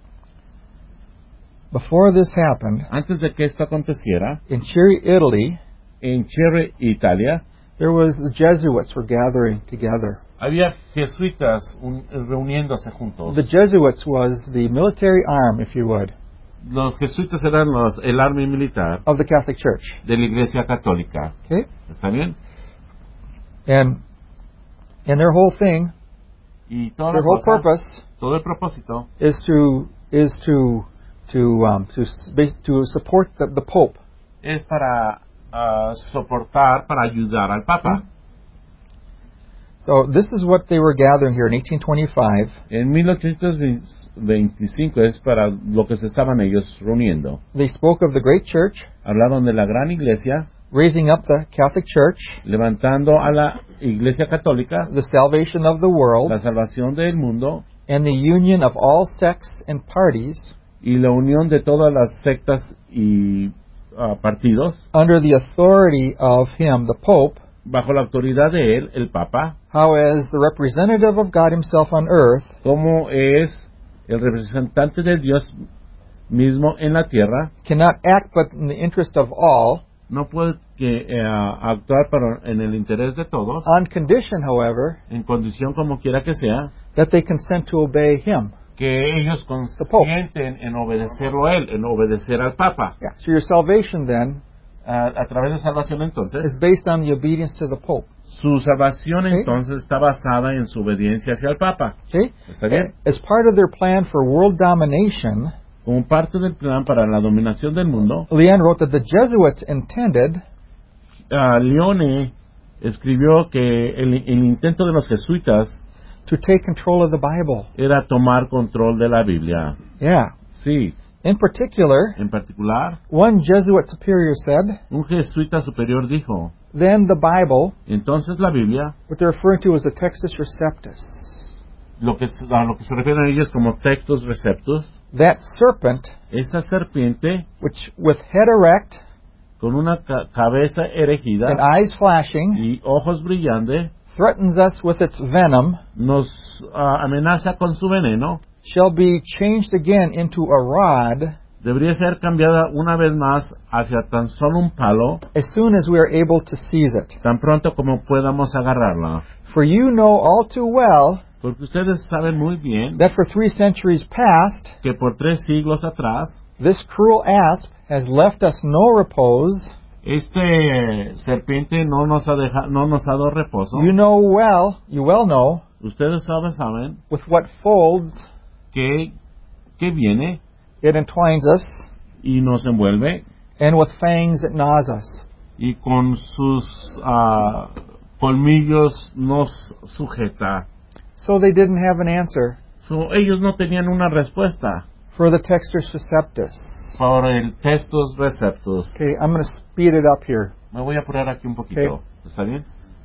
Before this happened, Antes de que esto aconteciera, in Chieri, Italy, en Chile, Italia, there was the Jesuits were gathering together. había jesuitas un- reuniéndose juntos. The Jesuits was the military arm, if you would, Los jesuitas eran los, el arma militar of the Catholic Church. de la Iglesia Católica. Okay? ¿Está bien? And and their whole thing, Y toda their la whole cosa, purpose todo el propósito is to is to to um, to s- bas- to support the, the Pope. es para uh, soportar, para ayudar al Papa. So this is what they were gathering here in eighteen twenty-five. En mil ochocientos veinticinco es para lo que se estaban ellos reuniendo. They spoke of the great church, Hablaron de la gran iglesia, raising up the Catholic Church, levantando a la Iglesia Católica, the salvation of the world, la salvación del mundo and the union of all sects and parties y la unión de todas las sectas y uh, partidos under the authority of him, the Pope, bajo la autoridad de él, el Papa, how as the representative of God himself on earth, como es el representante de Dios mismo en la tierra, cannot act but in the interest of all, no puede que, eh, actuar para, en el interés de todos, on condition, however, en condición como quiera que sea, that they consent to obey him. que ellos consienten en obedecerlo a él, en obedecer al Papa. Yeah. So your salvation then A, a través de salvación entonces, is based on the obedience to the Pope. su salvación Okay. entonces está basada en su obediencia hacia el Papa. Okay? ¿Está bien? As part of their plan for world domination, Como parte del plan para la dominación del mundo, Leon wrote that the Jesuits intended uh, Leone escribió que el, el intento de los jesuitas to take control of the Bible. era tomar control de la Biblia. Yeah. Sí, In particular, en particular, one Jesuit superior said, un jesuita superior dijo, then the Bible, entonces la Biblia, what they're referring to as the Textus Receptus, lo que, a lo que se refieren a ellos como textos receptos, that serpent, esa serpiente which with head erect con una ca- cabeza erigida and eyes flashing, y ojos brillantes, threatens us with its venom, nos uh, amenaza con su veneno, shall be changed again into a rod debería ser cambiada una vez más hacia tan solo un palo, as soon as we are able to seize it. tan pronto como podamos agarrarla. For you know all too well Porque ustedes saben muy bien that for three centuries past, que por tres siglos atrás, this cruel asp has left us no repose. este serpiente no nos ha deja, no nos ha dado reposo. You know well, you well know, Ustedes saben, saben with what folds que, que viene it entwines us, y nos envuelve and with fangs it gnaws us. y con sus uh, colmillos nos sujeta. So they didn't have an answer So, ellos no tenían una respuesta for the Textus Receptus. por el textos receptus. Okay, I'm going to speed it up here. Me voy a apurar aquí un poquito. Okay. ¿Está bien?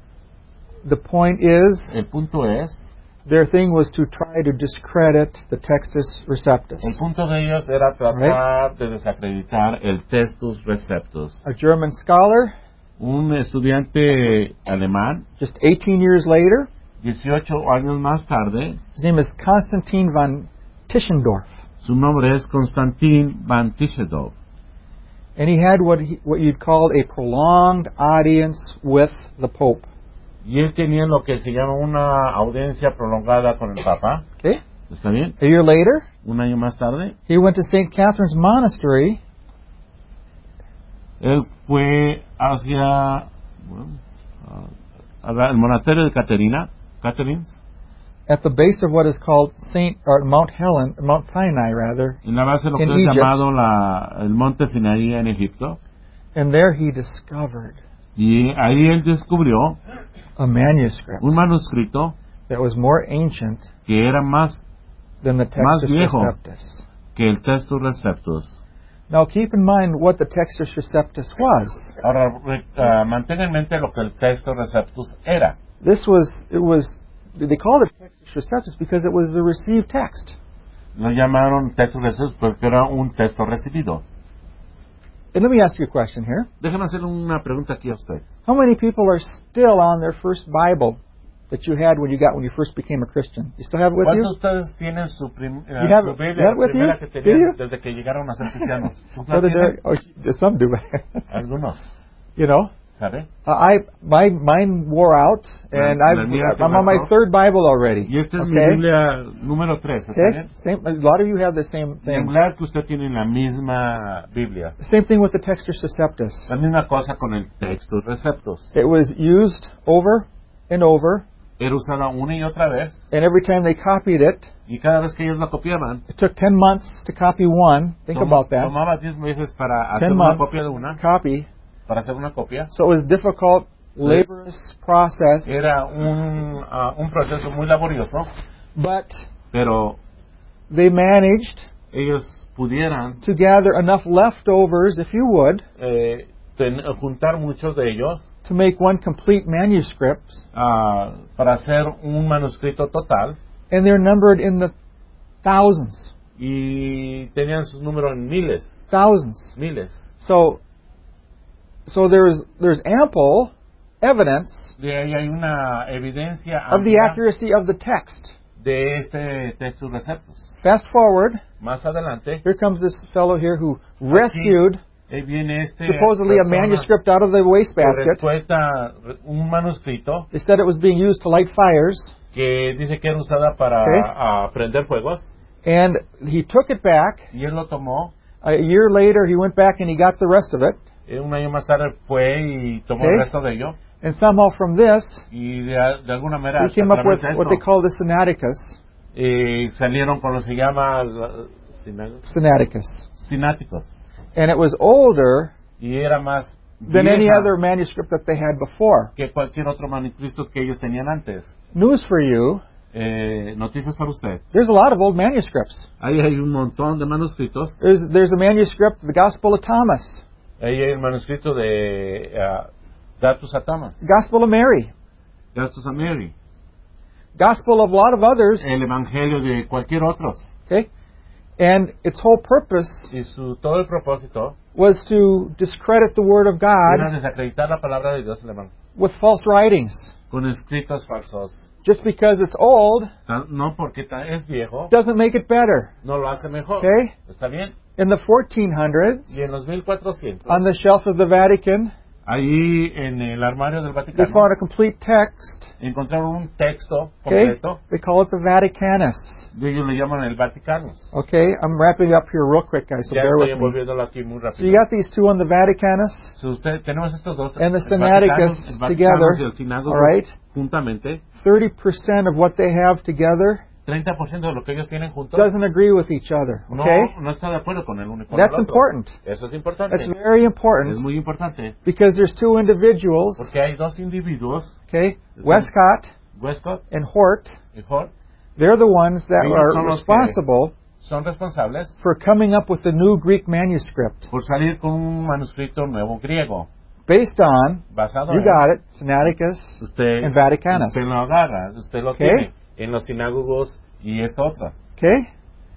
The point is, El punto es, their thing was to try to discredit the Textus Receptus. el punto de ellos era tratar de desacreditar el textus receptus. A German scholar, Un estudiante alemán, just eighteen years later, dieciocho años más tarde, his name is Konstantin von Tischendorf, su nombre es Konstantin van Tischendorf. and he had what he, what you'd call a prolonged audience with the Pope. Y él tenía lo que se llama una audiencia prolongada con el Papa. Okay, ¿Está bien? a year later, Un año más tarde, he went to Saint Catherine's Monastery, él fue hacia bueno, uh, al monasterio de Caterina, Catherines, at the base of what is called Saint or Mount Helen, Mount Sinai rather, en la base de lo que In es Egypt. llamado la, el monte Sinaí en Egipto. and there he discovered Y ahí él descubrió a manuscript un manuscrito that was more ancient que era más than the Más Textus viejo. Receptus. que el Textus Receptus. Now keep in mind what the Textus Receptus was. Ahora, re- uh, mantenga en mente lo que el Textus Receptus era. This was, it was, they called it Textus Receptus because it was the received text. Lo llamaron Textus Receptus porque era un texto recibido. And let me ask you a question here. Déjame hacer una pregunta aquí a usted. How many people are still on their first Bible that you had when you got when you first became a Christian? You still have it with ¿Cuántos you? de ustedes tienen su, prim, uh, You have su it- Biblia, you have it la with primera you? que Do tenían you? desde que llegaron a ser cristianos? ¿Tú la Brother tienes? Derek, oh, some do. Algunos. You know, ¿sabe? Uh, I my mine wore out, and La- I've, la mía se I'm on my gastó. third Bible already. Y esta es mi Okay, Biblia número tres, ¿está okay. bien? Same. A lot of you have the same Y en thing. verdad que usted tiene la misma Biblia. Same thing with the Textus Receptus. La misma cosa con el texto receptos. It was used over and over, Era usada una y otra vez, and every time they copied it, y cada vez que ellos la copiaban, it took ten months to copy one. Think tom- about that. tomaba diez meses para hacer Ten una months copia de una, copy. para hacer una copia. So it was a difficult, laborious process, Era un, ah, un proceso muy laborioso, but pero they managed ellos pudieran to gather enough leftovers, if you would, eh, ten- juntar muchos de ellos to make one complete manuscript, ah, para hacer un manuscrito total, and they're numbered in the thousands, y tenían sus números en miles, thousands. miles. So, so there's there's ample evidence De ahí hay una evidencia of the amplia accuracy of the text. de este texto receptos. Fast forward, Más adelante, here comes this fellow here who rescued ahí viene este supposedly a persona manuscript out of the que wastebasket. respuesta un manuscrito They said it was being used to light fires, que dice que era usada para Okay. ah, prender fuegos, and he took it back. y él lo tomó. A year later, he went back and he got the rest of it. Eh, Un año más tarde fue y tomó Okay. el resto de ello, And somehow from this, y de, de alguna manera he hasta came a up través with de what they esto, call the Sinaiticus. eh, salieron con lo que se llama la- sina- Sinaiticus. sináticos, And it was older y era más than any vieja other manuscript that they had before. que cualquier otro manuscrito que ellos tenían antes. News for you, Eh, noticias para usted. there's a lot of old manuscripts. Ahí hay un montón de manuscritos. There's, there's a manuscript, the Gospel of Thomas, Ahí hay el manuscrito de uh, Datus a Thomas, Gospel of Mary, Datus a Mary, Gospel of a lot of others, el evangelio de cualquier otro. okay? And its whole purpose Y su todo el propósito was to discredit the Word of era God desacreditar la palabra de Dios en el evangelio with false writings. con escritos falsos. Just because it's old Tan- No porque ta- es viejo, doesn't make it better. no lo hace mejor. Okay? ¿Está bien? In the fourteen hundreds, Y en los mil cuatrocientos, on the shelf of the Vatican, ahí en el armario del they Vaticano, found a complete text. encontraron un texto Okay? completo, They call it the Vaticanus. de ellos le llaman el Vaticanus. Okay? I'm wrapping up here real quick, guys, so Ya bear estoy with me. envolviéndolo aquí muy rápido. So you got these two on the Vaticanus Si usted, tenemos estos dos, and the el Vaticanus, Sinaiticus el Vaticanus together, y el Sinágogo all right? juntamente, thirty percent of what they have together treinta por ciento de lo que ellos tienen juntos doesn't agree with each other. no, Okay? no está de acuerdo con el uno y con That's el otro. important. Eso es importante. That's very Es important muy importante because there's two individuals, porque hay dos individuos, okay? Yes, Westcott Westcott and Hort. y Hort, They're the ones that Ellos are son los que- responsible son responsables for coming up with the new Greek manuscript por salir con un manuscrito nuevo griego, based on, basado you en got it, Sinaiticus usted, and Vaticanus. usted lo agarra, usted lo Okay. tiene en los sinagogos y esta otra. Okay?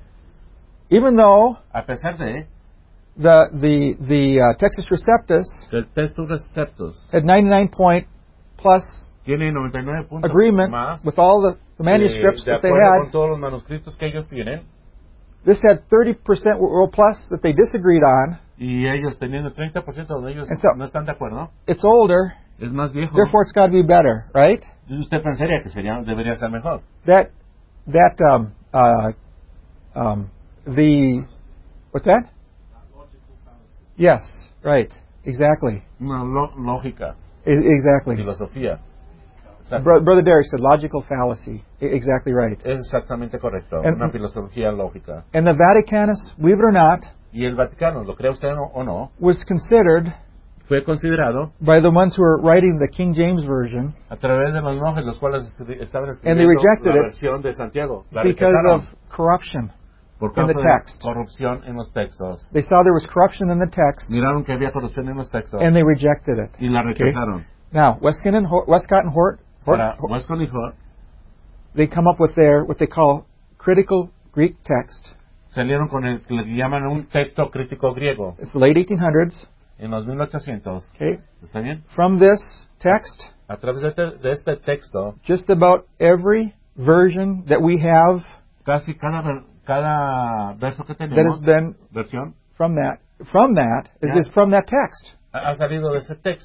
Even though A pesar de the the the uh, Textus Receptus que el texto receptus had ninety-nine point plus tiene noventa y nueve puntos agreement más with all the, the manuscripts de, de that they acuerdo con had. todos los manuscritos que ellos tienen, This had thirty percent or plus that they disagreed on. y ellos teniendo treinta por ciento donde ellos And so- no están de acuerdo, It's older, es más viejo. therefore it's got to be better, right? Y usted pensaría que sería, debería ser mejor. That that um uh um the what's that? Yes, right, exactly, Una lo- lógica, I- exactly. filosofía. Exacto. Bro- Brother Derek said logical fallacy. I- exactly right. Es exactamente correcto, And- una filosofía lógica. And the Vaticanus, believe it or not, Y el Vaticano, lo crea usted o no, was considered fue considerado by the ones who were writing the King James version a través de los monjes, los cuales escri- estaban And they escribiendo rejected la it versión de Santiago. La because rechazaron of corruption. por in causa the de text. corrupción en los textos. They saw there was corruption in the text, Miraron que había corrupción en los textos and they rejected it. y la rechazaron. Now, Westcott and Hort, Westcott and Hort, Hort, Para Hort, Westcott y Hort they come up with their what they call critical Greek text. salieron con el que le llaman un texto crítico griego It's the late eighteen hundreds. en los mil ochocientos. Okay. ¿Está bien? From this text, A través de este, de este texto, just about every version that we have casi cada, ver- cada verso que that tenemos, has been versión, from that from that is Yeah. is from that text. ha ha salido de ese texto.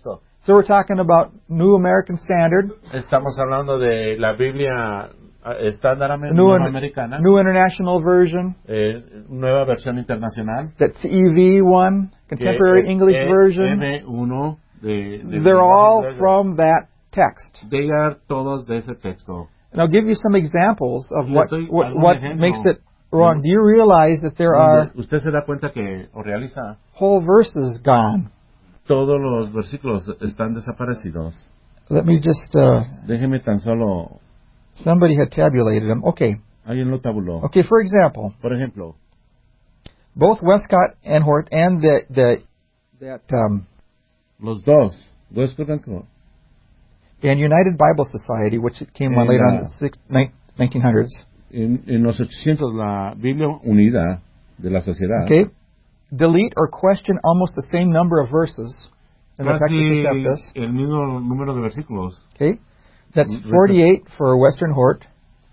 So we're talking about New American Standard, Estamos hablando de la Biblia eh, estándar amer- New, nueva americana, New International Version, eh, nueva versión internacional, that C E V one, que Contemporary es English E- Version. M uno de, de They're all lenguaje inglés. from that text. They are todos de ese texto. And I'll give you some examples of Le what, doy what, algún what ejemplo. makes it wrong. Do you realize that there are Donde usted se da cuenta que o realiza whole verses gone? todos los versículos están desaparecidos. Let me just, uh, Déjeme tan solo, somebody had tabulated them. Okay. alguien lo tabuló. Okay, for example, Por ejemplo, both Westcott and Hort and the, the that um, los dos, Westcott and Hort, and United Bible Society, which it came on And, later uh, on in the six, nine, nineteen hundreds. en, en los ochocientos, la Biblia Unida de la Sociedad, Okay, delete or question almost the same number of verses in the Texas casi Receptus. el mismo número de versículos. Okay, that's Mm, forty-eight for Western Hort.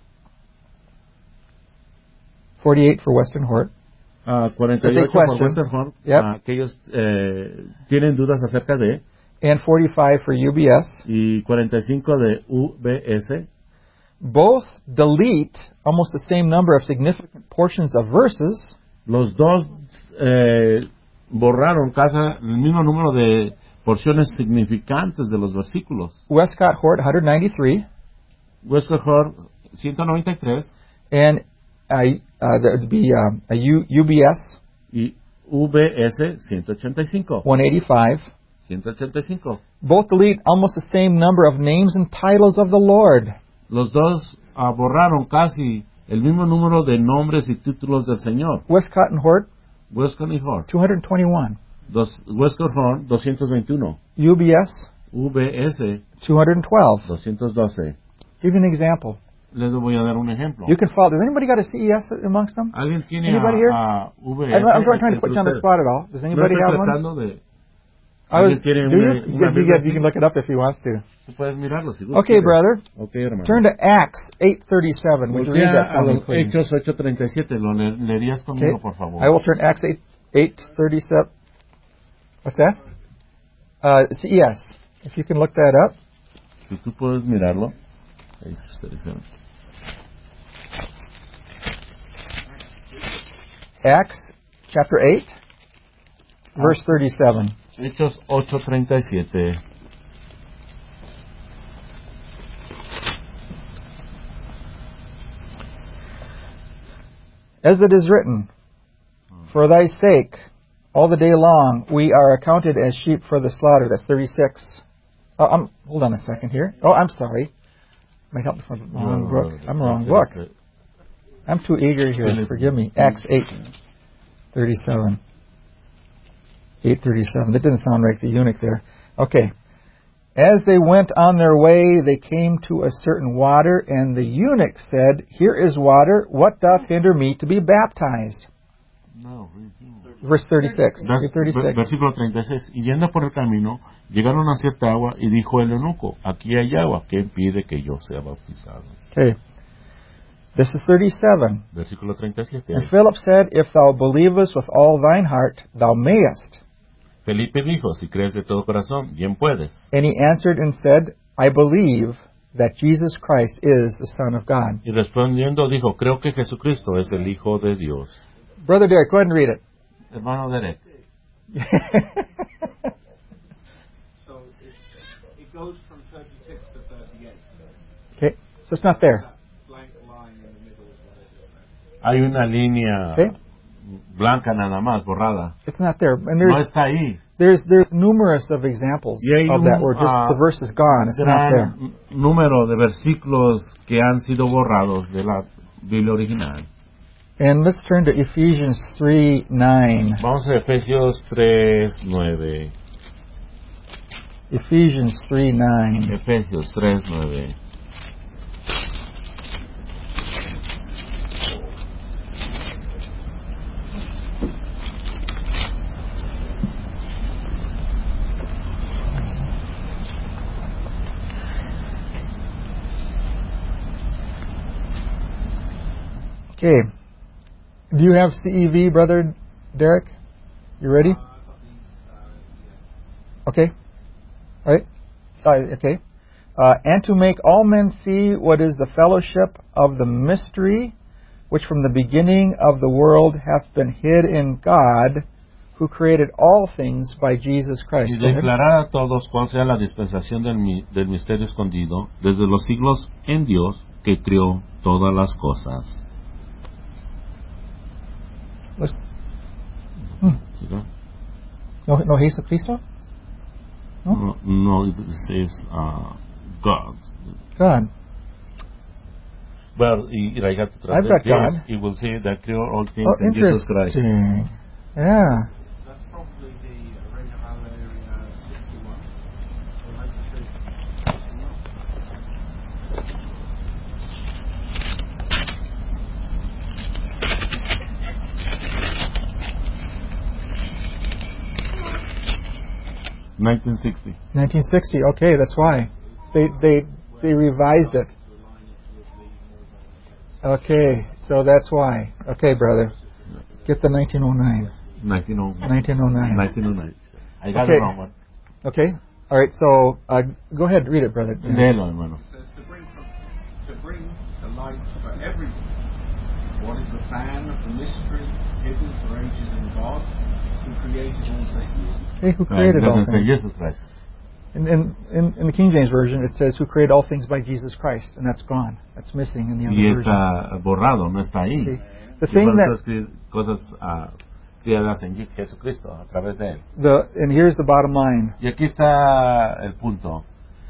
forty-eight for Western Hort. Uh, cuarenta y But they ocho por question. Western Hort, Yep. uh, que ellos eh, tienen dudas acerca de, And forty-five for U B S. y cuarenta y cinco de U B S. Both delete almost the same number of significant portions of verses. Los dos eh, borraron casi el mismo número de porciones significantes de los versículos. Westcott Hort, one ninety-three. Westcott Hort, ciento noventa y tres, And uh, uh, there would be um, a U, UBS, y U B S, ciento ochenta y cinco. one eighty-five. ciento ochenta y cinco. Both delete almost the same number of names and titles of the Lord. Los dos ah, borraron casi el mismo número de nombres y títulos del Señor. Westcott and Hort, Westcott y Hort. two twenty-one. Dos, Westcott Hort, doscientos veintiuno. U B S, U B S, two twelve. doscientos doce. Give you an example. Les voy a dar un ejemplo. You can follow. Does anybody got a C E S amongst them? ¿Alguien tiene Anybody here? a, a V S? I'm not, I'm not trying to entre put you on the ustedes? spot at all. Does No anybody estoy have one? tratando de... I was, ¿Alguien tiene do una- you? una Yes, you, Biblia can, you así? can look it up if he wants to. Tú puedes mirarlo si gustas. Okay, brother. Ok, hermano. Turn to Acts eight thirty-seven. Would you read Voltea that a for me, los please? Hechos ocho treinta y siete. Lo le- leerías conmigo, Okay. por favor. I will turn Acts eight eight thirty-seven. What's that? Uh, C E S. If you can look that up. Si tú puedes mirarlo. Hechos thirty-seven. Acts chapter eight, verse thirty-seven. Hechos ocho treinta y siete. As it is written, for thy sake, all the day long, we are accounted as sheep for the slaughter. That's thirty-six. Oh, I'm, hold on a second here. Oh, I'm sorry. Might help me from the wrong book. I'm wrong book. I'm too eager here. Forgive me. Acts eight thirty-seven. eight thirty-seven. That didn't sound right, the eunuch there. Okay. As they went on their way, they came to a certain water, and the eunuch said, here is water. What doth hinder me to be baptized? No, Verse thirty-six. Vers- thirty-six. Versículo treinta y seis. Y yendo por el camino, llegaron a cierta agua, y dijo el eunuco, aquí hay agua, ¿qué impide que yo sea bautizado? Okay. This is thirty-seven. Versículo treinta y siete. And Philip said, if thou believest with all thine heart, thou mayest. Felipe dijo, si crees de todo corazón, bien puedes. And he answered and said, I believe that Jesus Christ is the Son of God. Y respondiendo dijo, creo que Jesucristo es el Hijo de Dios. Brother Derek, go ahead and read it. Hermano Derek. So it, it goes from thirty-six to thirty-eight. Okay, so it's not there. That blank line in the middle is what it is. Hay una línea Okay, blanca nada más, borrada. it's not there. And No there's está ahí. there's there's numerous of examples Y hay of that un, where just ah, the verse is gone. It's not there. Gran número de versículos que han sido borrados de la Biblia original. And let's turn to Ephesians three nine. Vamos a Efesios tres nueve. Ephesians three nine. Efesios tres nueve. Okay. Do you have C E V, Brother Derek? You ready? Okay. Right? Sorry, okay. Uh, and to make all men see what is the fellowship of the mystery, which from the beginning of the world hath been hid in God, who created all things by Jesus Christ. Y declarar a todos cuál sea la dispensación del, mi, del misterio escondido desde los siglos en Dios, que creó todas las cosas. Let's, hmm. No, no Jesucristo? No, no, no it says uh, God. God. Well, y, y I got to I've got yes, God. it will say that creó all things Oh, in Jesus Christ. interesting. Yeah. That's probably the Reina Valeria sixty-one. Or ninety-three sixty-one. nineteen sixty. nineteen sixty. Okay, that's why they they they revised it. Okay, so that's why. Okay, brother, get the nineteen oh nine. nineteen oh nine. nineteen oh nine. nineteen oh nine. I got Okay. it wrong one. Okay. All right. So uh, go ahead, read it, brother. Léelo, hermano. It says to bring from, to bring to light for everyone what is the plan of the mystery hidden for ages in God, who created all things. Okay, who Uh, created it all doesn't say things? Jesus Christ. In, in, in, in the King James Version, it says, who created all things by Jesus Christ, and that's gone. That's missing in the other Y versions. está borrado, no está ahí. See, the Y thing por that, eso escribe cosas uh, criadas en Jesucristo a través de él. the, and here's the bottom line. Y aquí está el punto.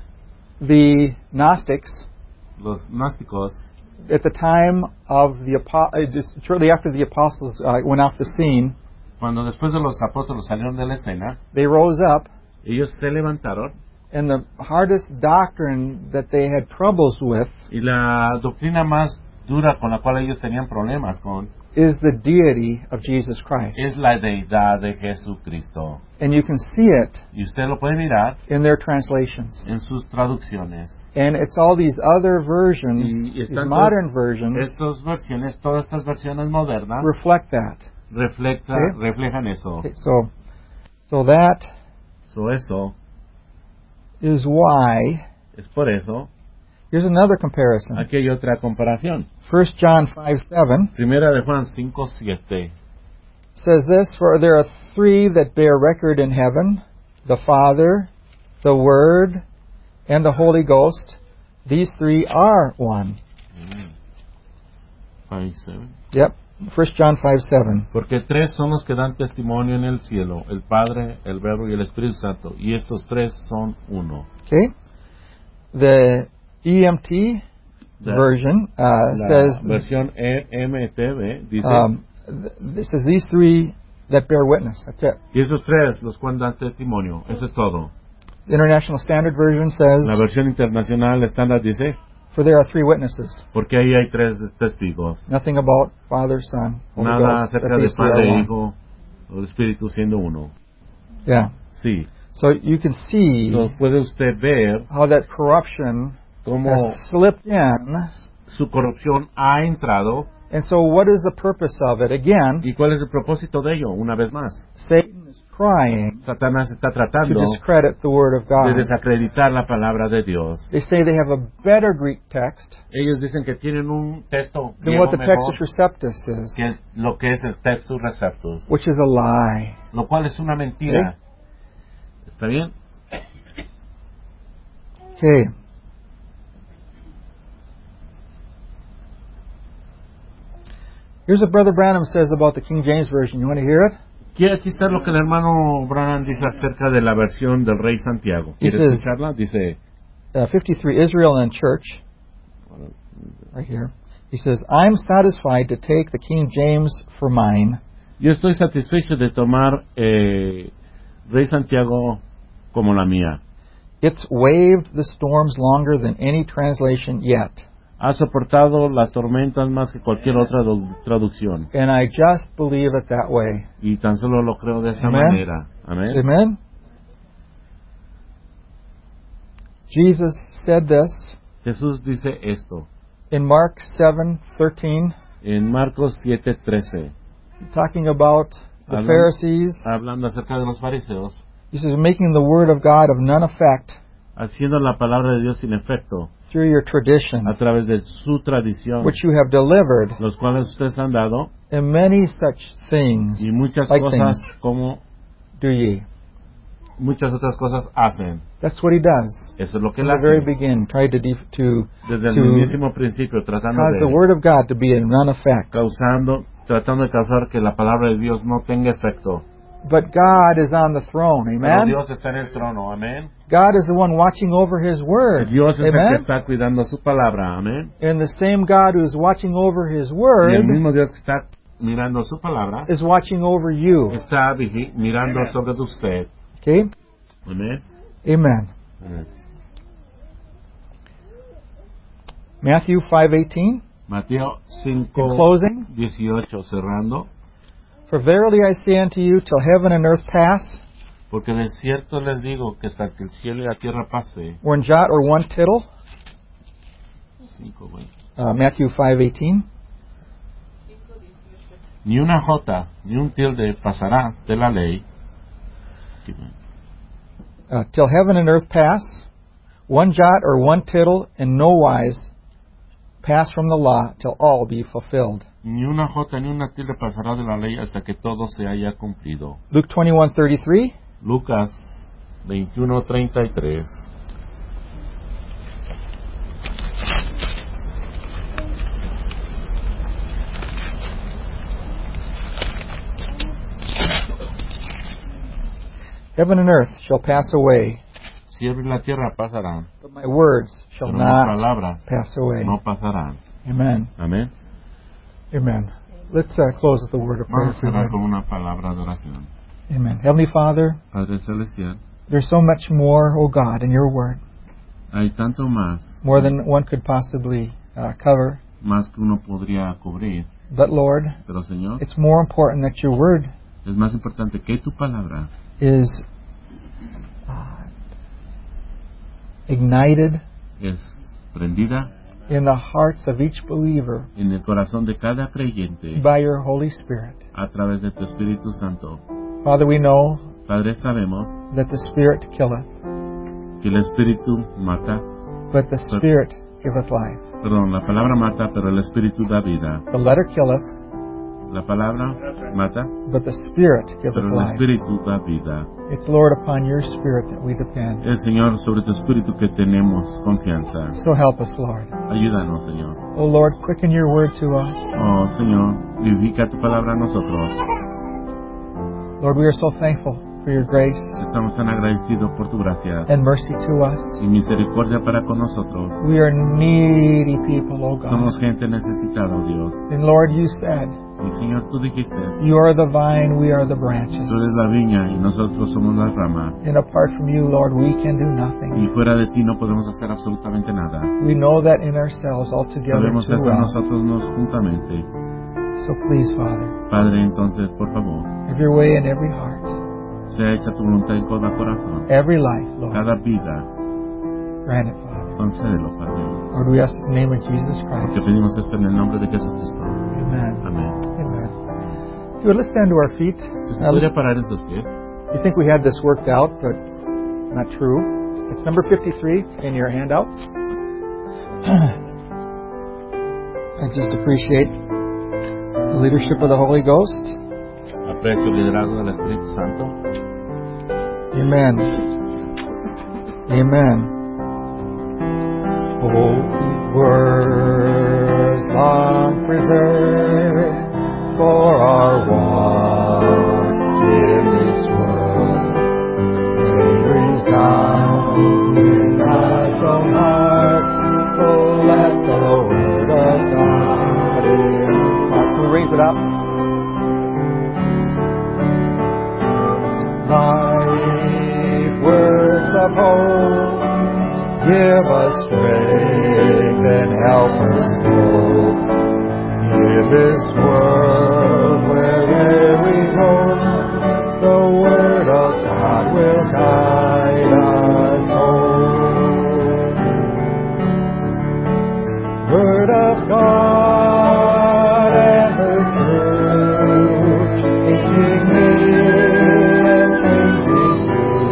The Gnostics, Los gnósticos, at the time of the, apo- uh, just shortly after the apostles uh, went off the scene, cuando después de los apóstoles salieron de la escena, they rose up, ellos se levantaron and the hardest doctrine that they had troubles with y la doctrina más dura con la cual ellos tenían problemas con is the deity of Jesus Christ. es la deidad de Jesucristo. And you can see it Y usted lo puede mirar in their translations. en sus traducciones. And it's all these other versions, Y these están modern versions, Estas versiones, todas estas versiones modernas reflect that. refleja, Okay. reflejan eso. Okay, so, so that So eso is why. es por eso. Here's another comparison. Aquí hay otra comparación. First John five seven Primera de Juan cinco siete. says this, for there are three that bear record in heaven, the Father, the Word, and the Holy Ghost. These three are one. Mm. Five, seven. Yep. First John five seven. Porque tres son los que dan testimonio en el cielo, el Padre, el Verbo y el Espíritu Santo, y estos tres son uno. Okay. The E M T La- version uh, La says, versión E M T V dice, um, th- it says these three that bear witness. That's it. y esos tres los cuales dan testimonio, eso es todo. The International Standard Version says, La versión internacional estándar dice, for there are three witnesses. porque ahí hay tres testigos. Nothing about Father, Son, Holy Nada Ghost. That acerca de these three are Padre, one. Hijo o Espíritu siendo uno. Yeah. Sí, So you can see lo puede usted ver how that corruption cómo has slipped in. su corrupción ha entrado. And so what is the purpose of it? Again, ¿Y cuál es el propósito de ello? Una vez más, Satan is trying Satanás está to tratando discredit the Word of de God. desacreditar la palabra de Dios. They say they have a better Greek text Ellos dicen que tienen un texto than griego what the mejor Textus Receptus is, que lo que es el Textus Receptus, which is a lie. lo cual es una mentira. ¿Está bien? Okay. Here's what Brother Branham says about the King James Version. You want to hear it? Aquí, aquí está lo que el hermano Branham dice acerca de la versión del Rey Santiago. ¿Quiere Dice- escucharla? Dice, Uh, fifty-three, Israel and Church, right here. He says, I'm satisfied to take the King James for mine. yo estoy satisfecho de tomar eh, Rey Santiago como la mía. It's waved the storms longer than any translation yet. Ha soportado las tormentas más que cualquier otra do- traducción. And I just believe it that way. Y tan solo lo creo de esa Amen. manera. Amén. Amen? Jesus said this Jesús dice esto in Mark seven thirteen, en Marcos siete trece, talking about the Hablan- Pharisees hablando acerca de los fariseos. This is making the Word of God of none effect haciendo la palabra de Dios sin efecto through your tradition, a través de su tradición, which you have delivered, los cuales ustedes han dado, and many such things y muchas like cosas things como do ye. muchas otras cosas hacen. That's what he does. Eso es lo que From él the very hace beginning, tried to, def- to desde el to mismísimo principio, tratando cause the de Word of God to be in none effect. causando, tratando de causar que la palabra de Dios no tenga efecto. But God is on the throne, Pero amen? Dios está en el trono, amén. God is the one watching over His Word, Dios es el que amen? está cuidando su palabra, amén. And the same God who is watching over His Y el Word mismo Dios que está mirando su palabra is watching over you, está vigi- mirando sobre usted, okay? amén. Amen. Amén. Matthew five eighteen. Mateo In cinco closing, dieciocho, cerrando. for verily I say unto you, till heaven and earth pass, Porque de cierto les digo que hasta que el cielo y la tierra pase. one jot or one tittle, Cinco, bueno. uh, Matthew five eighteen, Ni una jota, ni un tilde pasará de la ley. uh, till heaven and earth pass, one jot or one tittle in no wise pass from the law till all be fulfilled. Ni una jota, ni una tilde pasará de la ley hasta que todo se haya cumplido. Luke twenty-one thirty-three. Lucas veintiuno treinta y tres. Heaven and earth shall pass away, Cielo y la tierra pasarán, but my words shall pero mis not palabras pass away. no pasarán. Amen. Amén. Amen. Let's uh, close with a word of prayer. Vamos a cerrar con una palabra de oración. Amen. Heavenly Father, Padre Celestial, there's so much more, O God, in your word, hay tanto más, more than one could possibly uh, cover. más que uno podría cubrir. But Lord, Pero Señor, it's more important that your word es más importante que tu palabra is uh, ignited es prendida in the hearts of each believer en el corazón de cada creyente by your Holy Spirit. a través de tu Espíritu Santo. Father, we know Padre, sabemos that the Spirit killeth, que el Espíritu mata, but the Spirit giveth life. perdón, la palabra mata, pero el Espíritu da vida. The letter killeth, La palabra mata, but the Spirit giveth pero el life. Espíritu da vida. It's, Lord, upon your Spirit that we depend. Es, Señor, sobre tu Espíritu que tenemos confianza. So help us, Lord. Ayúdanos, Señor. Oh, Lord, quicken your word to us. Oh, Señor, vivifica tu palabra a nosotros. Lord, we are so thankful for your grace Estamos tan agradecidos por tu gracia and mercy to us. y misericordia para con nosotros. We are needy people, oh God. Somos gente necesitada, oh Dios. And Lord, you said, Y Señor, tú dijiste, you are the vine, we are the branches. tú eres la viña y nosotros somos las ramas. And apart from you, Lord, we can do Y nothing. fuera de ti no podemos hacer absolutamente nada. We know that in ourselves altogether Sabemos too eso well. nosotros nos juntamente. So please, Father, Padre, entonces, por favor, have your way in every heart, sea hecha tu voluntad en cada corazón, every life, Lord. cada vida. Grant it, Father. Concédelo, Padre. Lord, we ask in the name of Jesus Porque Christ. pedimos esto en el nombre de Jesucristo. Amen. Amén. Amen. If you would, let's stand to our feet. ¿Se Now, podría parar en sus pies? you think we had this worked out, but not true. It's number fifty-three in your handouts. I just appreciate the leadership of the Holy Ghost. Aprecio el liderazgo del Espíritu Santo. Amen. Amen. Holy words long preserved for our walk in this world. They resound in God's own heart. Oh, let the word of God impart. Can we raise it up? Life words of hope, give us strength and help us go. In this world, wherever we go, the word of God will guide us home. Word of God and the truth, making me and changing you.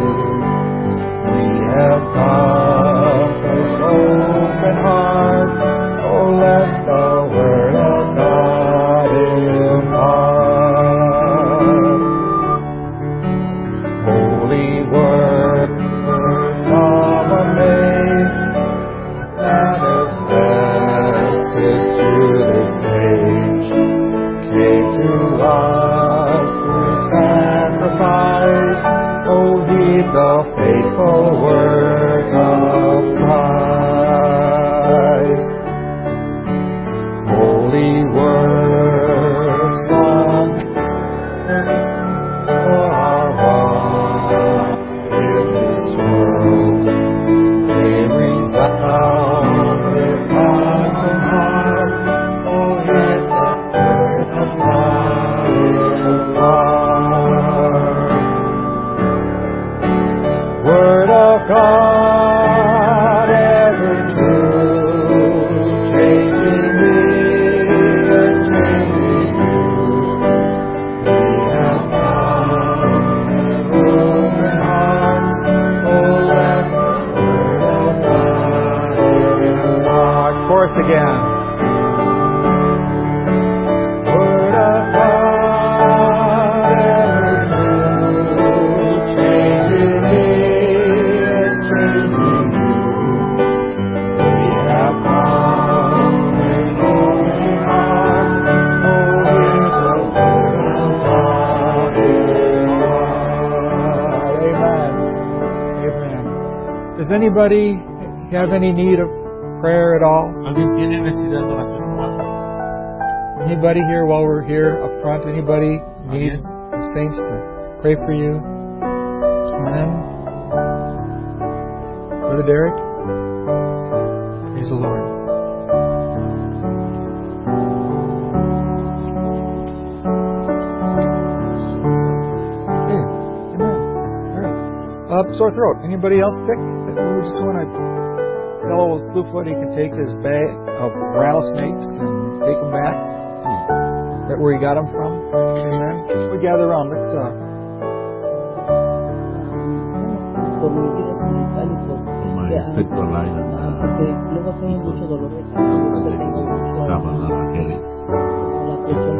believe the faithful words of Christ. Holy words long for our one in this world. They resound with heart to heart. Oh, yet the word of God is life. Word of God, ever true, changing me and changing you. We have found an open hearts, oh, let the word of God impart. Chorus again. Word of God, ever true, changing me and changing you. We have found an open heart, oh, hear the word of God impart. Amen. Amen. Does anybody have any need of prayer at all? ¿Alguien tiene necesidad de oración o algo? Anybody here while we're here up front? Anybody need the saints to pray for you? Amen. Brother Derek? Praise the Lord. Okay. Amen. All right. Uh, sore throat. Anybody else sick? We just want to tell old Slewfoot he can take his bag of rattlesnakes and take them back. Right where he got them from. Amen. We gather around. Let's uh por mi vida espiritual y por Toma ya, respecto al aire, ah, porque luego tengo mucho dolor de cabeza, tengo mucho la presión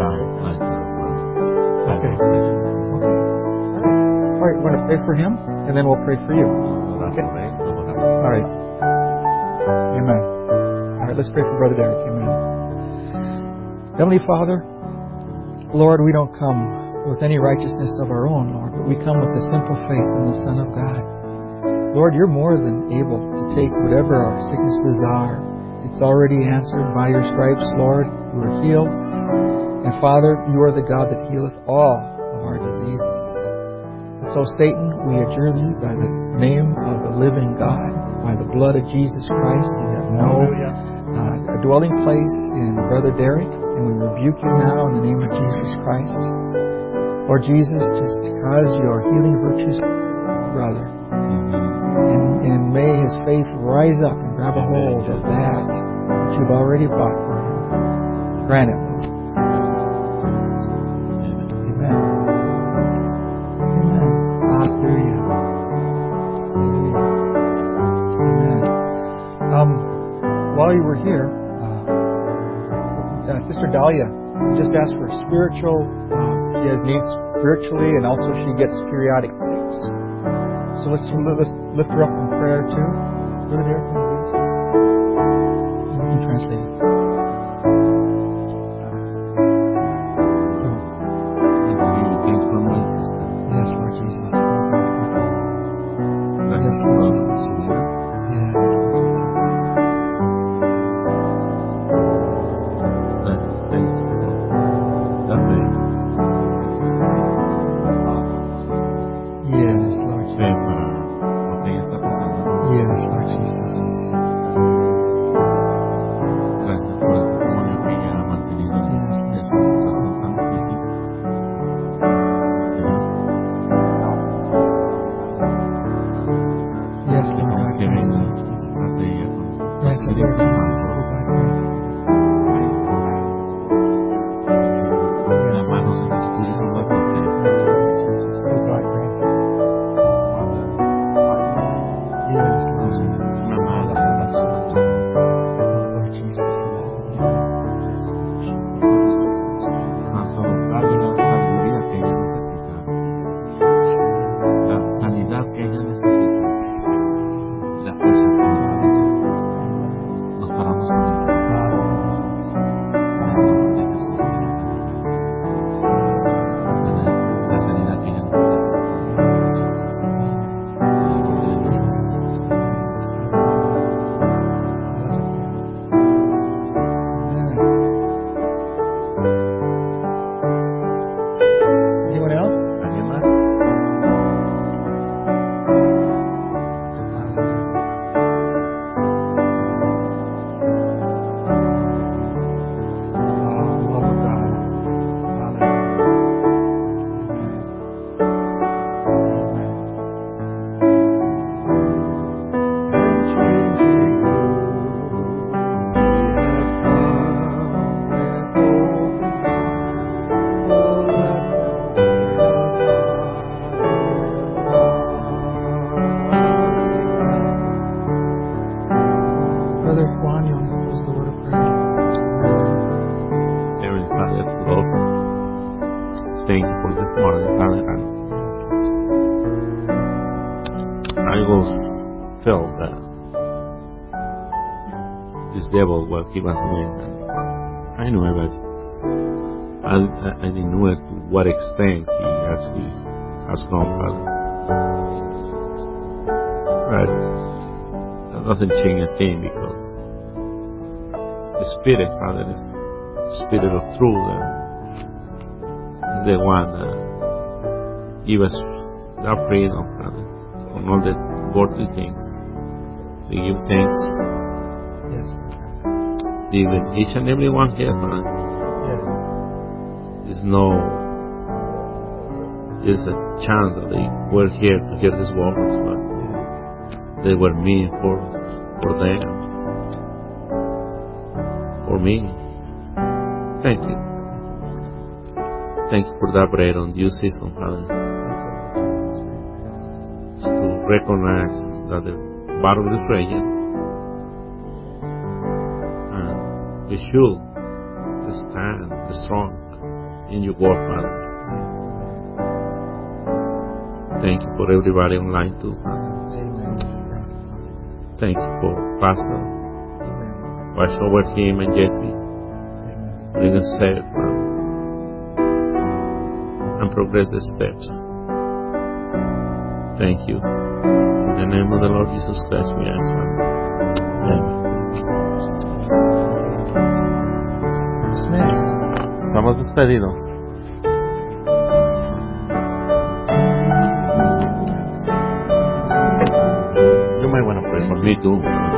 Okay. Okay. All right, we're going to pray for him, and then we'll pray for you. Okay. All right. Amen. All right, let's pray for Brother Derek. Amen. Heavenly Father, Lord, we don't come with any righteousness of our own, Lord, but we come with the simple faith in the Son of God. Lord, you're more than able to take whatever our sicknesses are. It's already answered by your stripes, Lord. You are healed. And Father, you are the God that healeth all of our diseases. And so, Satan, we adjure thee by the name of the living God, by the blood of Jesus Christ. You have no uh, a dwelling place in Brother Derek, and we rebuke you now in the name of Jesus Christ. Lord Jesus, just cause your healing virtues, brother, and, and may his faith rise up and grab a hold of that which you've already bought for him. Grant it, Lord. Amen. Amen. Hallelujah. Amen. Um, while you were here, uh, uh, Sister Dahlia, we just asked for spiritual. Uh, she has needs spiritually, and also she gets periodic things. So let's let's lift her up in prayer too. Brother Derek, please. You can translate it. Yes, Lord Jesus. Yes, Lord Jesus. Yes, Lord Jesus. Yes, Lord Jesus. Yes, Lord Jesus. I was felt that this devil, what he was doing, I knew it, but I, I, I didn't know to what extent he actually has gone, Father. But that doesn't change a thing, because the Spirit, Father, is the Spirit of truth, and is the one that gives us that freedom, Father, on all the worldly things. We give thanks. Yes. Even each and every one here, Father. Yes. There's no, there's a chance that they were here to hear these words, but Yes. they were meant for, for them, for me. Thank you. Thank you for that bread on due season, Father. Just to recognize that the battle is raging, and we should stand strong in your word, Father. Thank you for everybody online too, Father. Thank you for Pastor. Watch over him and Jesse. Bring us safe, Father, and progress the steps. Thank you. In the name of the Lord Jesus Christ, we ask, Father. Amen. Dismissed. Estamos despedidos. You might want to pray for me too.